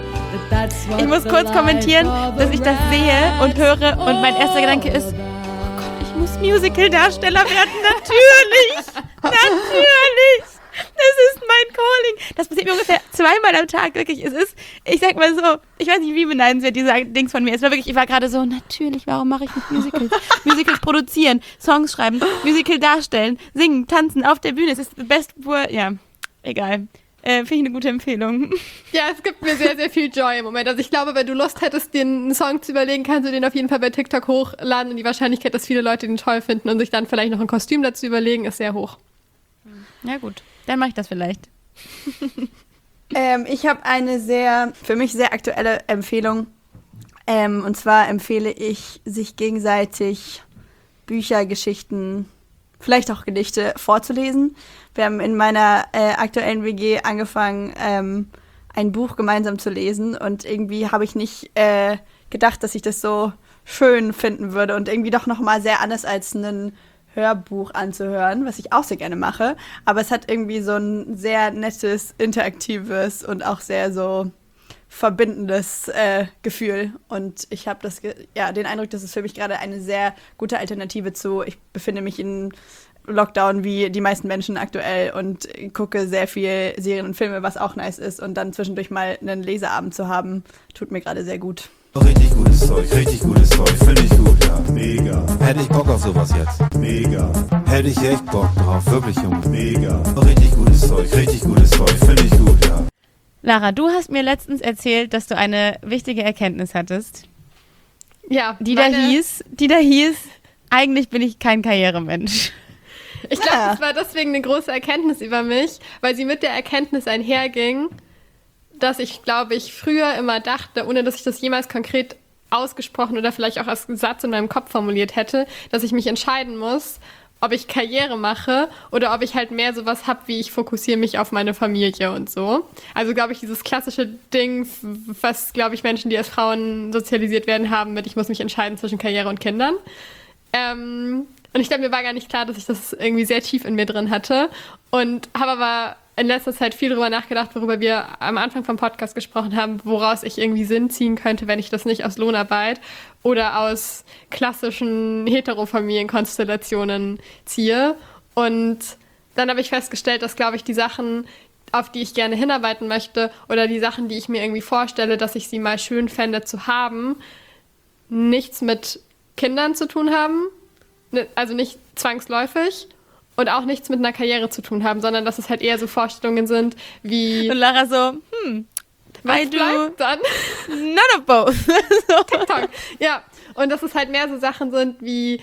Ich muss kurz kommentieren, dass ich das sehe und höre und mein erster Gedanke ist, ich muss Musical-Darsteller werden, natürlich, natürlich, das ist mein Calling. Das passiert mir ungefähr 2-mal am Tag, wirklich, ich sag mal so, ich weiß nicht, wie beneidenswert diese Dings von mir ist, ich war gerade so, natürlich, warum mache ich nicht Musicals? Musicals produzieren, Songs schreiben, Musical darstellen, singen, tanzen auf der Bühne, es ist best, ja, egal. Finde ich eine gute Empfehlung. Ja, es gibt mir sehr, sehr viel Joy im Moment. Also ich glaube, wenn du Lust hättest, dir einen Song zu überlegen, kannst du den auf jeden Fall bei TikTok hochladen und die Wahrscheinlichkeit, dass viele Leute den toll finden und sich dann vielleicht noch ein Kostüm dazu überlegen, ist sehr hoch. Ja gut, dann mache ich das vielleicht. Ich habe eine für mich sehr aktuelle Empfehlung. Und zwar empfehle ich, sich gegenseitig Bücher, Geschichten, vielleicht auch Gedichte vorzulesen. Wir haben in meiner aktuellen WG angefangen, ein Buch gemeinsam zu lesen und irgendwie habe ich nicht gedacht, dass ich das so schön finden würde und irgendwie doch noch mal sehr anders als ein Hörbuch anzuhören, was ich auch sehr gerne mache. Aber es hat irgendwie so ein sehr nettes, interaktives und auch sehr so verbindendes Gefühl. Und ich habe den Eindruck, dass es für mich gerade eine sehr gute Alternative zu, ich befinde mich in Lockdown wie die meisten Menschen aktuell und gucke sehr viel Serien und Filme, was auch nice ist. Und dann zwischendurch mal einen Leseabend zu haben, tut mir gerade sehr gut. Richtig gutes Zeug, finde ich gut, ja, mega. Hätte ich Bock auf sowas jetzt, mega. Hätte ich echt Bock drauf, wirklich, Junge, mega. Richtig gutes Zeug, finde ich gut, ja. Lara, du hast mir letztens erzählt, dass du eine wichtige Erkenntnis hattest, Ja, die da hieß, eigentlich bin ich kein Karrieremensch. Ich glaube, es war deswegen eine große Erkenntnis über mich, weil sie mit der Erkenntnis einherging, dass ich, glaube ich, früher immer dachte, ohne dass ich das jemals konkret ausgesprochen oder vielleicht auch als Satz in meinem Kopf formuliert hätte, dass ich mich entscheiden muss, ob ich Karriere mache oder ob ich halt mehr sowas habe, wie ich fokussiere mich auf meine Familie und so. Also, glaube ich, dieses klassische Ding, was, glaube ich, Menschen, die als Frauen sozialisiert werden, haben mit, ich muss mich entscheiden zwischen Karriere und Kindern. Und ich glaube, mir war gar nicht klar, dass ich das irgendwie sehr tief in mir drin hatte und habe aber in letzter Zeit viel darüber nachgedacht, worüber wir am Anfang vom Podcast gesprochen haben, woraus ich irgendwie Sinn ziehen könnte, wenn ich das nicht aus Lohnarbeit oder aus klassischen Heterofamilienkonstellationen ziehe. Und dann habe ich festgestellt, dass, glaube ich, die Sachen, auf die ich gerne hinarbeiten möchte oder die Sachen, die ich mir irgendwie vorstelle, dass ich sie mal schön fände zu haben, nichts mit Kindern zu tun haben, also nicht zwangsläufig und auch nichts mit einer Karriere zu tun haben, sondern dass es halt eher so Vorstellungen sind wie... Und Lara so, was I do bleibt dann? none of both. TikTok. Ja, und dass es halt mehr so Sachen sind wie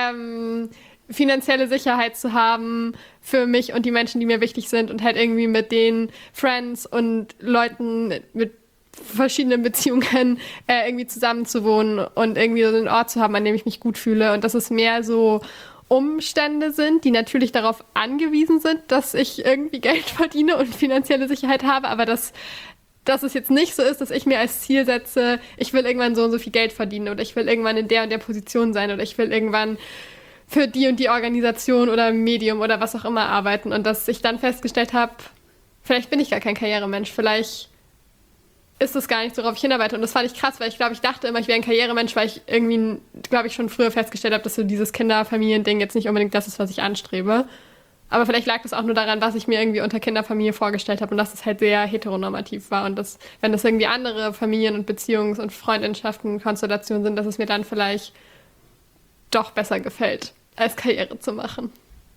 finanzielle Sicherheit zu haben für mich und die Menschen, die mir wichtig sind und halt irgendwie mit den Friends und Leuten mit verschiedenen Beziehungen irgendwie zusammenzuwohnen und irgendwie so einen Ort zu haben, an dem ich mich gut fühle und dass es mehr so Umstände sind, die natürlich darauf angewiesen sind, dass ich irgendwie Geld verdiene und finanzielle Sicherheit habe, aber dass es jetzt nicht so ist, dass ich mir als Ziel setze, ich will irgendwann so und so viel Geld verdienen oder ich will irgendwann in der und der Position sein oder ich will irgendwann für die und die Organisation oder Medium oder was auch immer arbeiten und dass ich dann festgestellt habe, vielleicht bin ich gar kein Karrieremensch, vielleicht ist das gar nicht so, worauf ich hinarbeite. Und das fand ich krass, weil ich glaube, ich dachte immer, ich wäre ein Karrieremensch, weil ich irgendwie, glaube ich, schon früher festgestellt habe, dass so dieses Kinderfamilien-Ding jetzt nicht unbedingt das ist, was ich anstrebe. Aber vielleicht lag das auch nur daran, was ich mir irgendwie unter Kinderfamilie vorgestellt habe und dass es halt sehr heteronormativ war und dass, wenn das irgendwie andere Familien- und Beziehungs- und Freundschaften, Konstellationen sind, dass es mir dann vielleicht doch besser gefällt, als Karriere zu machen.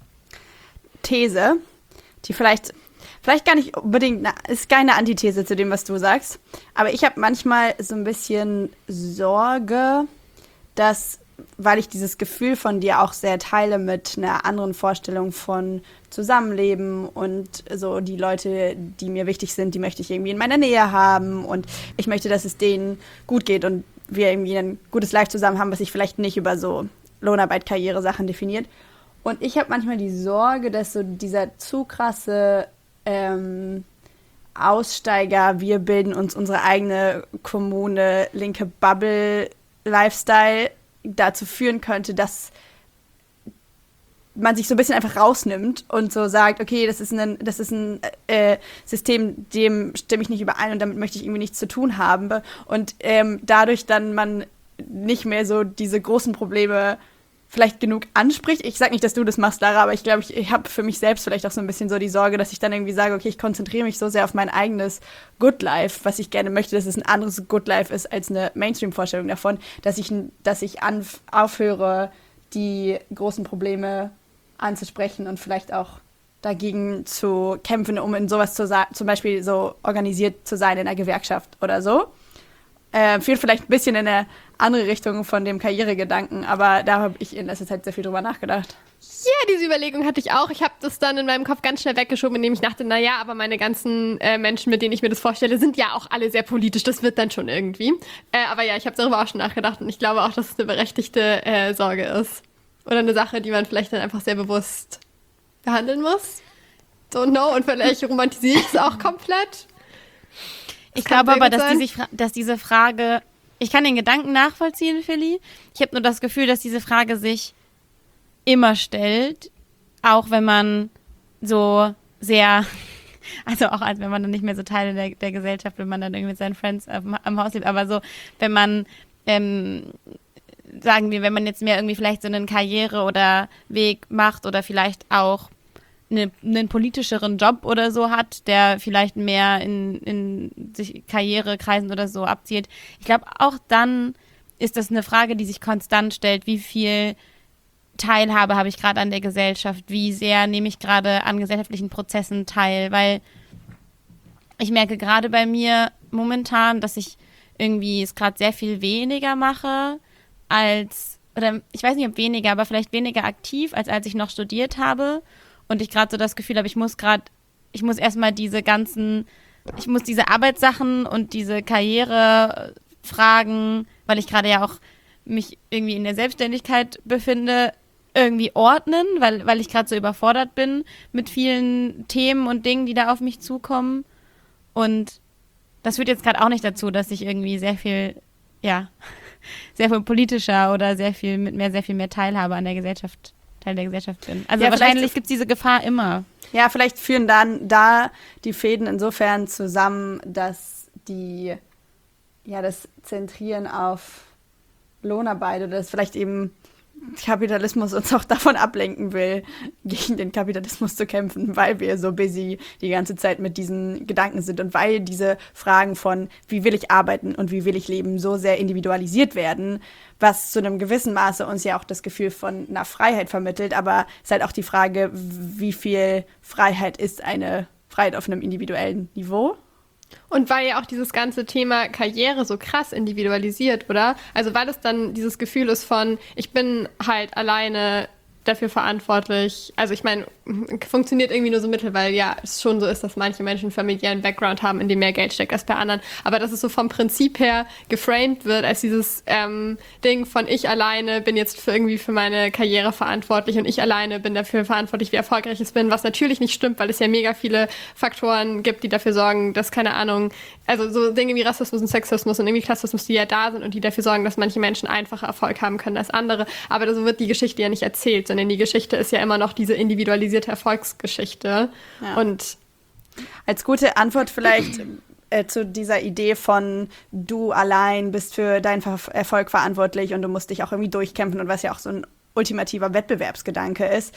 These, die vielleicht gar nicht unbedingt, ist keine Antithese zu dem, was du sagst, aber ich habe manchmal so ein bisschen Sorge, dass, weil ich dieses Gefühl von dir auch sehr teile mit einer anderen Vorstellung von Zusammenleben und so die Leute, die mir wichtig sind, die möchte ich irgendwie in meiner Nähe haben und ich möchte, dass es denen gut geht und wir irgendwie ein gutes Life zusammen haben, was sich vielleicht nicht über so Lohnarbeit, Karriere-Sachen definiert. Und ich habe manchmal die Sorge, dass so dieser zu krasse Aussteiger, wir bilden uns unsere eigene Kommune, linke Bubble-Lifestyle dazu führen könnte, dass man sich so ein bisschen einfach rausnimmt und so sagt, okay, das ist ein System, dem stimme ich nicht überein und damit möchte ich irgendwie nichts zu tun haben. Und dadurch dann man nicht mehr so diese großen Probleme vielleicht genug anspricht. Ich sag nicht, dass du das machst, Lara, aber ich glaube, ich habe für mich selbst vielleicht auch so ein bisschen so die Sorge, dass ich dann irgendwie sage, okay, ich konzentriere mich so sehr auf mein eigenes Good Life, was ich gerne möchte, dass es ein anderes Good Life ist als eine Mainstream-Vorstellung davon, dass ich aufhöre, die großen Probleme anzusprechen und vielleicht auch dagegen zu kämpfen, um in sowas zum Beispiel so organisiert zu sein in einer Gewerkschaft oder so. Führt vielleicht ein bisschen in eine andere Richtung von dem Karrieregedanken, aber da habe ich in letzter Zeit sehr viel drüber nachgedacht. Ja, diese Überlegung hatte ich auch. Ich habe das dann in meinem Kopf ganz schnell weggeschoben, indem ich dachte, naja, aber meine ganzen Menschen, mit denen ich mir das vorstelle, sind ja auch alle sehr politisch. Das wird dann schon irgendwie. Aber ja, ich habe darüber auch schon nachgedacht und ich glaube auch, dass es eine berechtigte Sorge ist. Oder eine Sache, die man vielleicht dann einfach sehr bewusst behandeln muss. Don't know. Und vielleicht romantisiere ich es auch komplett. Ich glaube aber, dass diese Frage ich kann den Gedanken nachvollziehen, Philly. Ich habe nur das Gefühl, dass diese Frage sich immer stellt, auch wenn man so sehr, also auch als wenn man dann nicht mehr so Teil der Gesellschaft, wenn man dann irgendwie mit seinen Friends am Haus lebt, aber so, wenn man, sagen wir, wenn man jetzt mehr irgendwie vielleicht so einen Karriere- oder Weg macht oder vielleicht auch einen politischeren Job oder so hat, der vielleicht mehr in sich Karrierekreisen oder so abzielt. Ich glaube, auch dann ist das eine Frage, die sich konstant stellt, wie viel Teilhabe habe ich gerade an der Gesellschaft, wie sehr nehme ich gerade an gesellschaftlichen Prozessen teil, weil ich merke gerade bei mir momentan, dass ich irgendwie es gerade sehr viel weniger mache oder ich weiß nicht, ob weniger, aber vielleicht weniger aktiv, als ich noch studiert habe. Und ich gerade so das Gefühl habe, ich muss erstmal diese Arbeitssachen und diese Karrierefragen, weil ich gerade ja auch mich irgendwie in der Selbstständigkeit befinde, irgendwie ordnen, weil ich gerade so überfordert bin mit vielen Themen und Dingen, die da auf mich zukommen. Und das führt jetzt gerade auch nicht dazu, dass ich irgendwie sehr viel politischer oder sehr viel mehr Teilhabe an der Gesellschaft Teil der Gesellschaft bin. Also ja, wahrscheinlich gibt es diese Gefahr immer. Ja, vielleicht führen dann da die Fäden insofern zusammen, dass das Zentrieren auf Lohnarbeit oder das vielleicht eben Kapitalismus uns auch davon ablenken will, gegen den Kapitalismus zu kämpfen, weil wir so busy die ganze Zeit mit diesen Gedanken sind und weil diese Fragen von, wie will ich arbeiten und wie will ich leben, so sehr individualisiert werden, was zu einem gewissen Maße uns ja auch das Gefühl von einer Freiheit vermittelt, aber es ist halt auch die Frage, wie viel Freiheit ist eine Freiheit auf einem individuellen Niveau? Und weil ja auch dieses ganze Thema Karriere so krass individualisiert, oder? Also weil es dann dieses Gefühl ist von, ich bin halt alleine dafür verantwortlich. Also ich meine, funktioniert irgendwie nur so mittel, weil ja es schon so ist, dass manche Menschen einen familiären Background haben, in dem mehr Geld steckt als bei anderen. Aber dass es so vom Prinzip her geframed wird als dieses Ding von ich alleine bin jetzt für meine Karriere verantwortlich und ich alleine bin dafür verantwortlich, wie erfolgreich ich bin, was natürlich nicht stimmt, weil es ja mega viele Faktoren gibt, die dafür sorgen, dass, keine Ahnung, also so Dinge wie Rassismus und Sexismus und irgendwie Klassismus, die ja da sind und die dafür sorgen, dass manche Menschen einfacher Erfolg haben können als andere. Aber so wird die Geschichte ja nicht erzählt, sondern die Geschichte ist ja immer noch diese individualisierte Erfolgsgeschichte. Ja. Und als gute Antwort vielleicht zu dieser Idee von du allein bist für deinen Erfolg verantwortlich und du musst dich auch irgendwie durchkämpfen und was ja auch so ein ultimativer Wettbewerbsgedanke ist,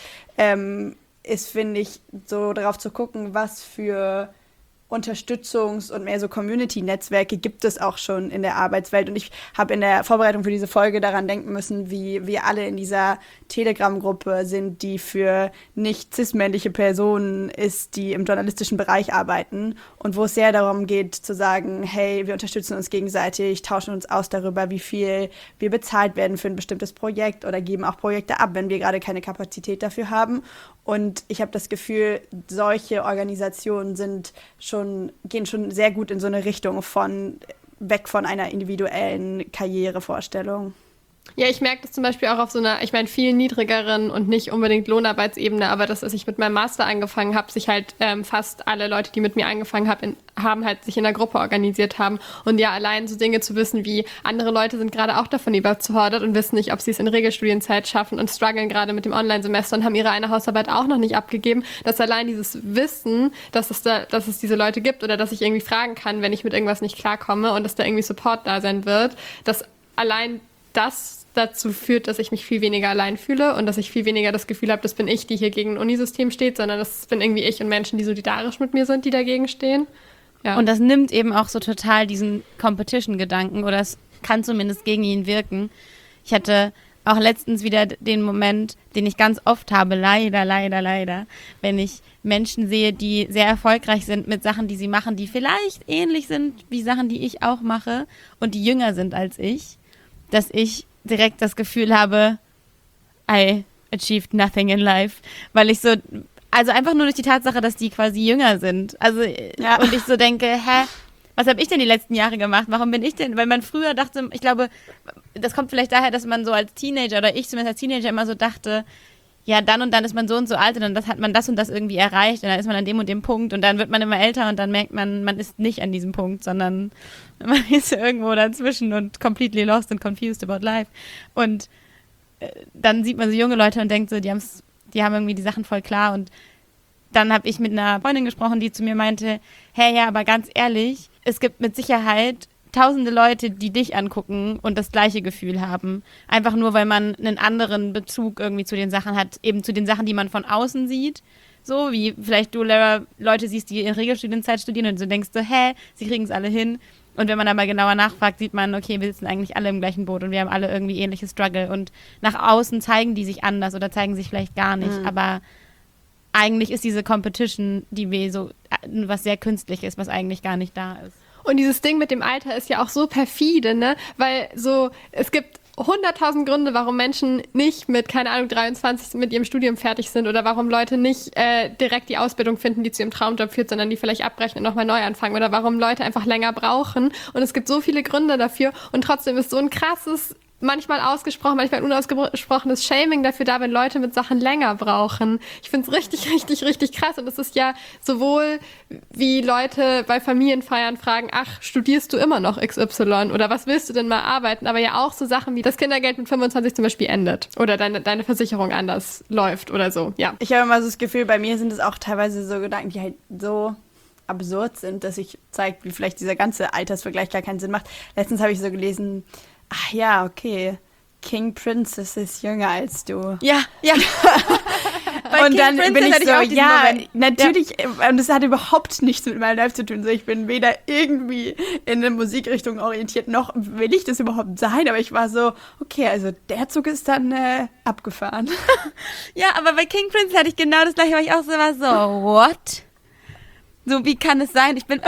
finde ich, so darauf zu gucken, was für Unterstützungs- und mehr so Community-Netzwerke gibt es auch schon in der Arbeitswelt. Und ich habe in der Vorbereitung für diese Folge daran denken müssen, wie wir alle in dieser Telegram-Gruppe sind, die für nicht cis-männliche Personen ist, die im journalistischen Bereich arbeiten und wo es sehr darum geht zu sagen, hey, wir unterstützen uns gegenseitig, tauschen uns aus darüber, wie viel wir bezahlt werden für ein bestimmtes Projekt oder geben auch Projekte ab, wenn wir gerade keine Kapazität dafür haben. Und ich habe das Gefühl, solche Organisationen gehen schon sehr gut in so eine Richtung weg von einer individuellen Karrierevorstellung. Ja, ich merke das zum Beispiel auch auf so einer, ich meine, viel niedrigeren und nicht unbedingt Lohnarbeitsebene, aber das, als ich mit meinem Master angefangen habe, sich halt fast alle Leute, die mit mir angefangen haben, halt sich in einer Gruppe organisiert haben. Und ja, allein so Dinge zu wissen, wie andere Leute sind gerade auch davon überfordert und wissen nicht, ob sie es in Regelstudienzeit schaffen und strugglen gerade mit dem Online-Semester und haben ihre eine Hausarbeit auch noch nicht abgegeben, dass allein dieses Wissen, dass es diese Leute gibt oder dass ich irgendwie fragen kann, wenn ich mit irgendwas nicht klarkomme und dass da irgendwie Support da sein wird, dass allein das dazu führt, dass ich mich viel weniger allein fühle und dass ich viel weniger das Gefühl habe, das bin ich, die hier gegen ein Unisystem steht, sondern das bin irgendwie ich und Menschen, die solidarisch mit mir sind, die dagegen stehen. Ja. Und das nimmt eben auch so total diesen Competition-Gedanken oder es kann zumindest gegen ihn wirken. Ich hatte auch letztens wieder den Moment, den ich ganz oft habe, leider, wenn ich Menschen sehe, die sehr erfolgreich sind mit Sachen, die sie machen, die vielleicht ähnlich sind wie Sachen, die ich auch mache und die jünger sind als ich, dass ich direkt das Gefühl habe, I achieved nothing in life, weil ich so, also einfach nur durch die Tatsache, dass die quasi jünger sind, also ja. Und ich so denke, was habe ich denn die letzten Jahre gemacht, warum bin ich denn, weil man früher dachte, ich glaube, das kommt vielleicht daher, dass man so als Teenager oder ich zumindest als Teenager immer so dachte, ja, dann und dann ist man so und so alt und dann hat man das und das irgendwie erreicht und dann ist man an dem und dem Punkt und dann wird man immer älter und dann merkt man, man ist nicht an diesem Punkt, sondern man ist irgendwo dazwischen und completely lost and confused about life. Und dann sieht man so junge Leute und denkt so, die haben irgendwie die Sachen voll klar. Und dann habe ich mit einer Freundin gesprochen, die zu mir meinte, hey, ja, aber ganz ehrlich, es gibt mit Sicherheit tausende Leute, die dich angucken und das gleiche Gefühl haben. Einfach nur, weil man einen anderen Bezug irgendwie zu den Sachen hat, eben zu den Sachen, die man von außen sieht. So wie vielleicht du, Lara, Leute siehst, die in Regelstudienzeit studieren und du denkst so, sie kriegen es alle hin. Und wenn man dann mal genauer nachfragt, sieht man, okay, wir sitzen eigentlich alle im gleichen Boot und wir haben alle irgendwie ähnliche Struggle. Und nach außen zeigen die sich anders oder zeigen sich vielleicht gar nicht. Aber eigentlich ist diese Competition, die wir so, was sehr künstlich ist, was eigentlich gar nicht da ist. Und dieses Ding mit dem Alter ist ja auch so perfide, ne? Weil so, es gibt 100.000 Gründe, warum Menschen nicht mit, keine Ahnung, 23 mit ihrem Studium fertig sind oder warum Leute nicht direkt die Ausbildung finden, die zu ihrem Traumjob führt, sondern die vielleicht abbrechen und nochmal neu anfangen oder warum Leute einfach länger brauchen. Und es gibt so viele Gründe dafür und trotzdem ist so ein krasses, manchmal ausgesprochen, manchmal unausgesprochenes Shaming dafür da, wenn Leute mit Sachen länger brauchen. Ich finde es richtig, richtig, richtig krass. Und es ist ja sowohl, wie Leute bei Familienfeiern fragen, ach, studierst du immer noch XY oder was willst du denn mal arbeiten? Aber ja auch so Sachen wie das Kindergeld mit 25 zum Beispiel endet oder deine Versicherung anders läuft oder so, ja. Ich habe immer so das Gefühl, bei mir sind es auch teilweise so Gedanken, die halt so absurd sind, dass sich zeigt, wie vielleicht dieser ganze Altersvergleich gar keinen Sinn macht. Letztens habe ich so gelesen, ach ja, okay, King Princess ist jünger als du. Ja. Und King dann Princess bin ich hatte so, auch diesen ja, Moment. natürlich, und es hat überhaupt nichts mit meinem Life zu tun. So, ich bin weder irgendwie in eine Musikrichtung orientiert, noch will ich das überhaupt sein. Aber ich war so, okay, also der Zug ist dann abgefahren. Ja, aber bei King Princess hatte ich genau das gleiche, weil ich auch so war, so, what? So, wie kann es sein? Ich bin,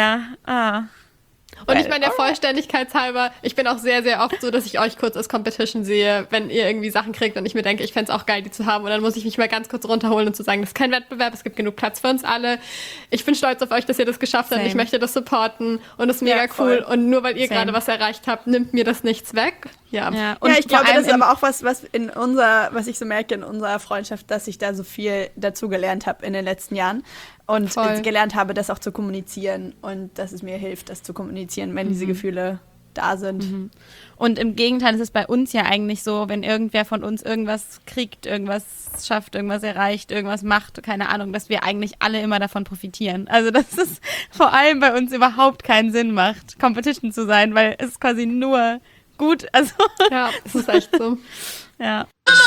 Und ich meine, der Vollständigkeit halber, ich bin auch sehr, sehr oft so, dass ich euch kurz als Competition sehe, wenn ihr irgendwie Sachen kriegt und ich mir denke, ich fände es auch geil, die zu haben. Und dann muss ich mich mal ganz kurz runterholen und zu sagen, das ist kein Wettbewerb, es gibt genug Platz für uns alle. Ich bin stolz auf euch, dass ihr das geschafft habt. Ich möchte das supporten und das ist mega cool. Und nur weil ihr gerade was erreicht habt, nimmt mir das nichts weg. Ja. Und ich glaube, das ist aber auch was was ich so merke in unserer Freundschaft, dass ich da so viel dazugelernt habe in den letzten Jahren. Und gelernt habe, das auch zu kommunizieren und dass es mir hilft, das zu kommunizieren, wenn diese Gefühle da sind. Und im Gegenteil ist es bei uns ja eigentlich so, wenn irgendwer von uns irgendwas kriegt, irgendwas schafft, irgendwas erreicht, irgendwas macht, keine Ahnung, dass wir eigentlich alle immer davon profitieren. Also dass es vor allem bei uns überhaupt keinen Sinn macht, Competition zu sein, weil es quasi nur gut, also ja, das ist echt so. Ja.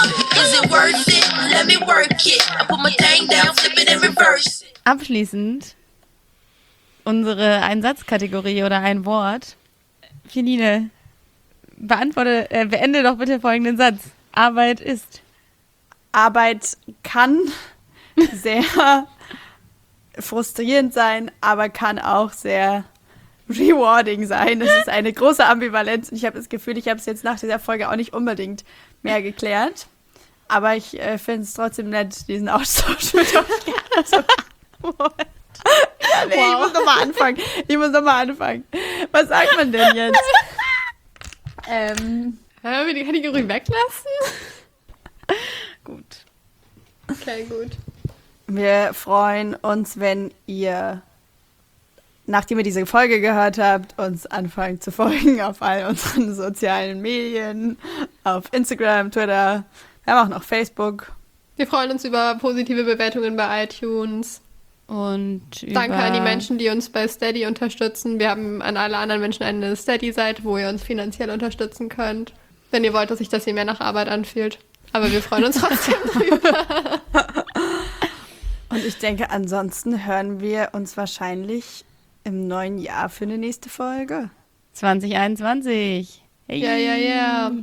Abschließend unsere Einsatzkategorie oder ein Wort. Feline, beende doch bitte folgenden Satz. Arbeit ist. Arbeit kann sehr frustrierend sein, aber kann auch sehr rewarding sein. Das ist eine große Ambivalenz. Und ich habe das Gefühl, ich habe es jetzt nach dieser Folge auch nicht unbedingt mehr geklärt. Aber ich finde es trotzdem nett, diesen Austausch mit euch gerne zu haben. Ich muss nochmal anfangen. Was sagt man denn jetzt? Können wir die Kategorie weglassen? Gut. Okay, gut. Wir freuen uns, wenn ihr, nachdem ihr diese Folge gehört habt, uns anfangt zu folgen auf all unseren sozialen Medien, auf Instagram, Twitter, wir haben auch noch Facebook. Wir freuen uns über positive Bewertungen bei iTunes. Und danke an die Menschen, die uns bei Steady unterstützen. Wir haben an alle anderen Menschen eine Steady-Seite, wo ihr uns finanziell unterstützen könnt. Wenn ihr wollt, dass sich das hier mehr nach Arbeit anfühlt. Aber wir freuen uns trotzdem drüber. Und ich denke, ansonsten hören wir uns wahrscheinlich im neuen Jahr für eine nächste Folge. 2021. Hey. Ja.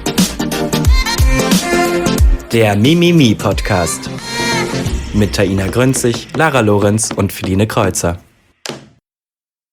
Der Mimimi Podcast. Mit Taina Grünzig, Lara Lorenz und Feline Kreuzer.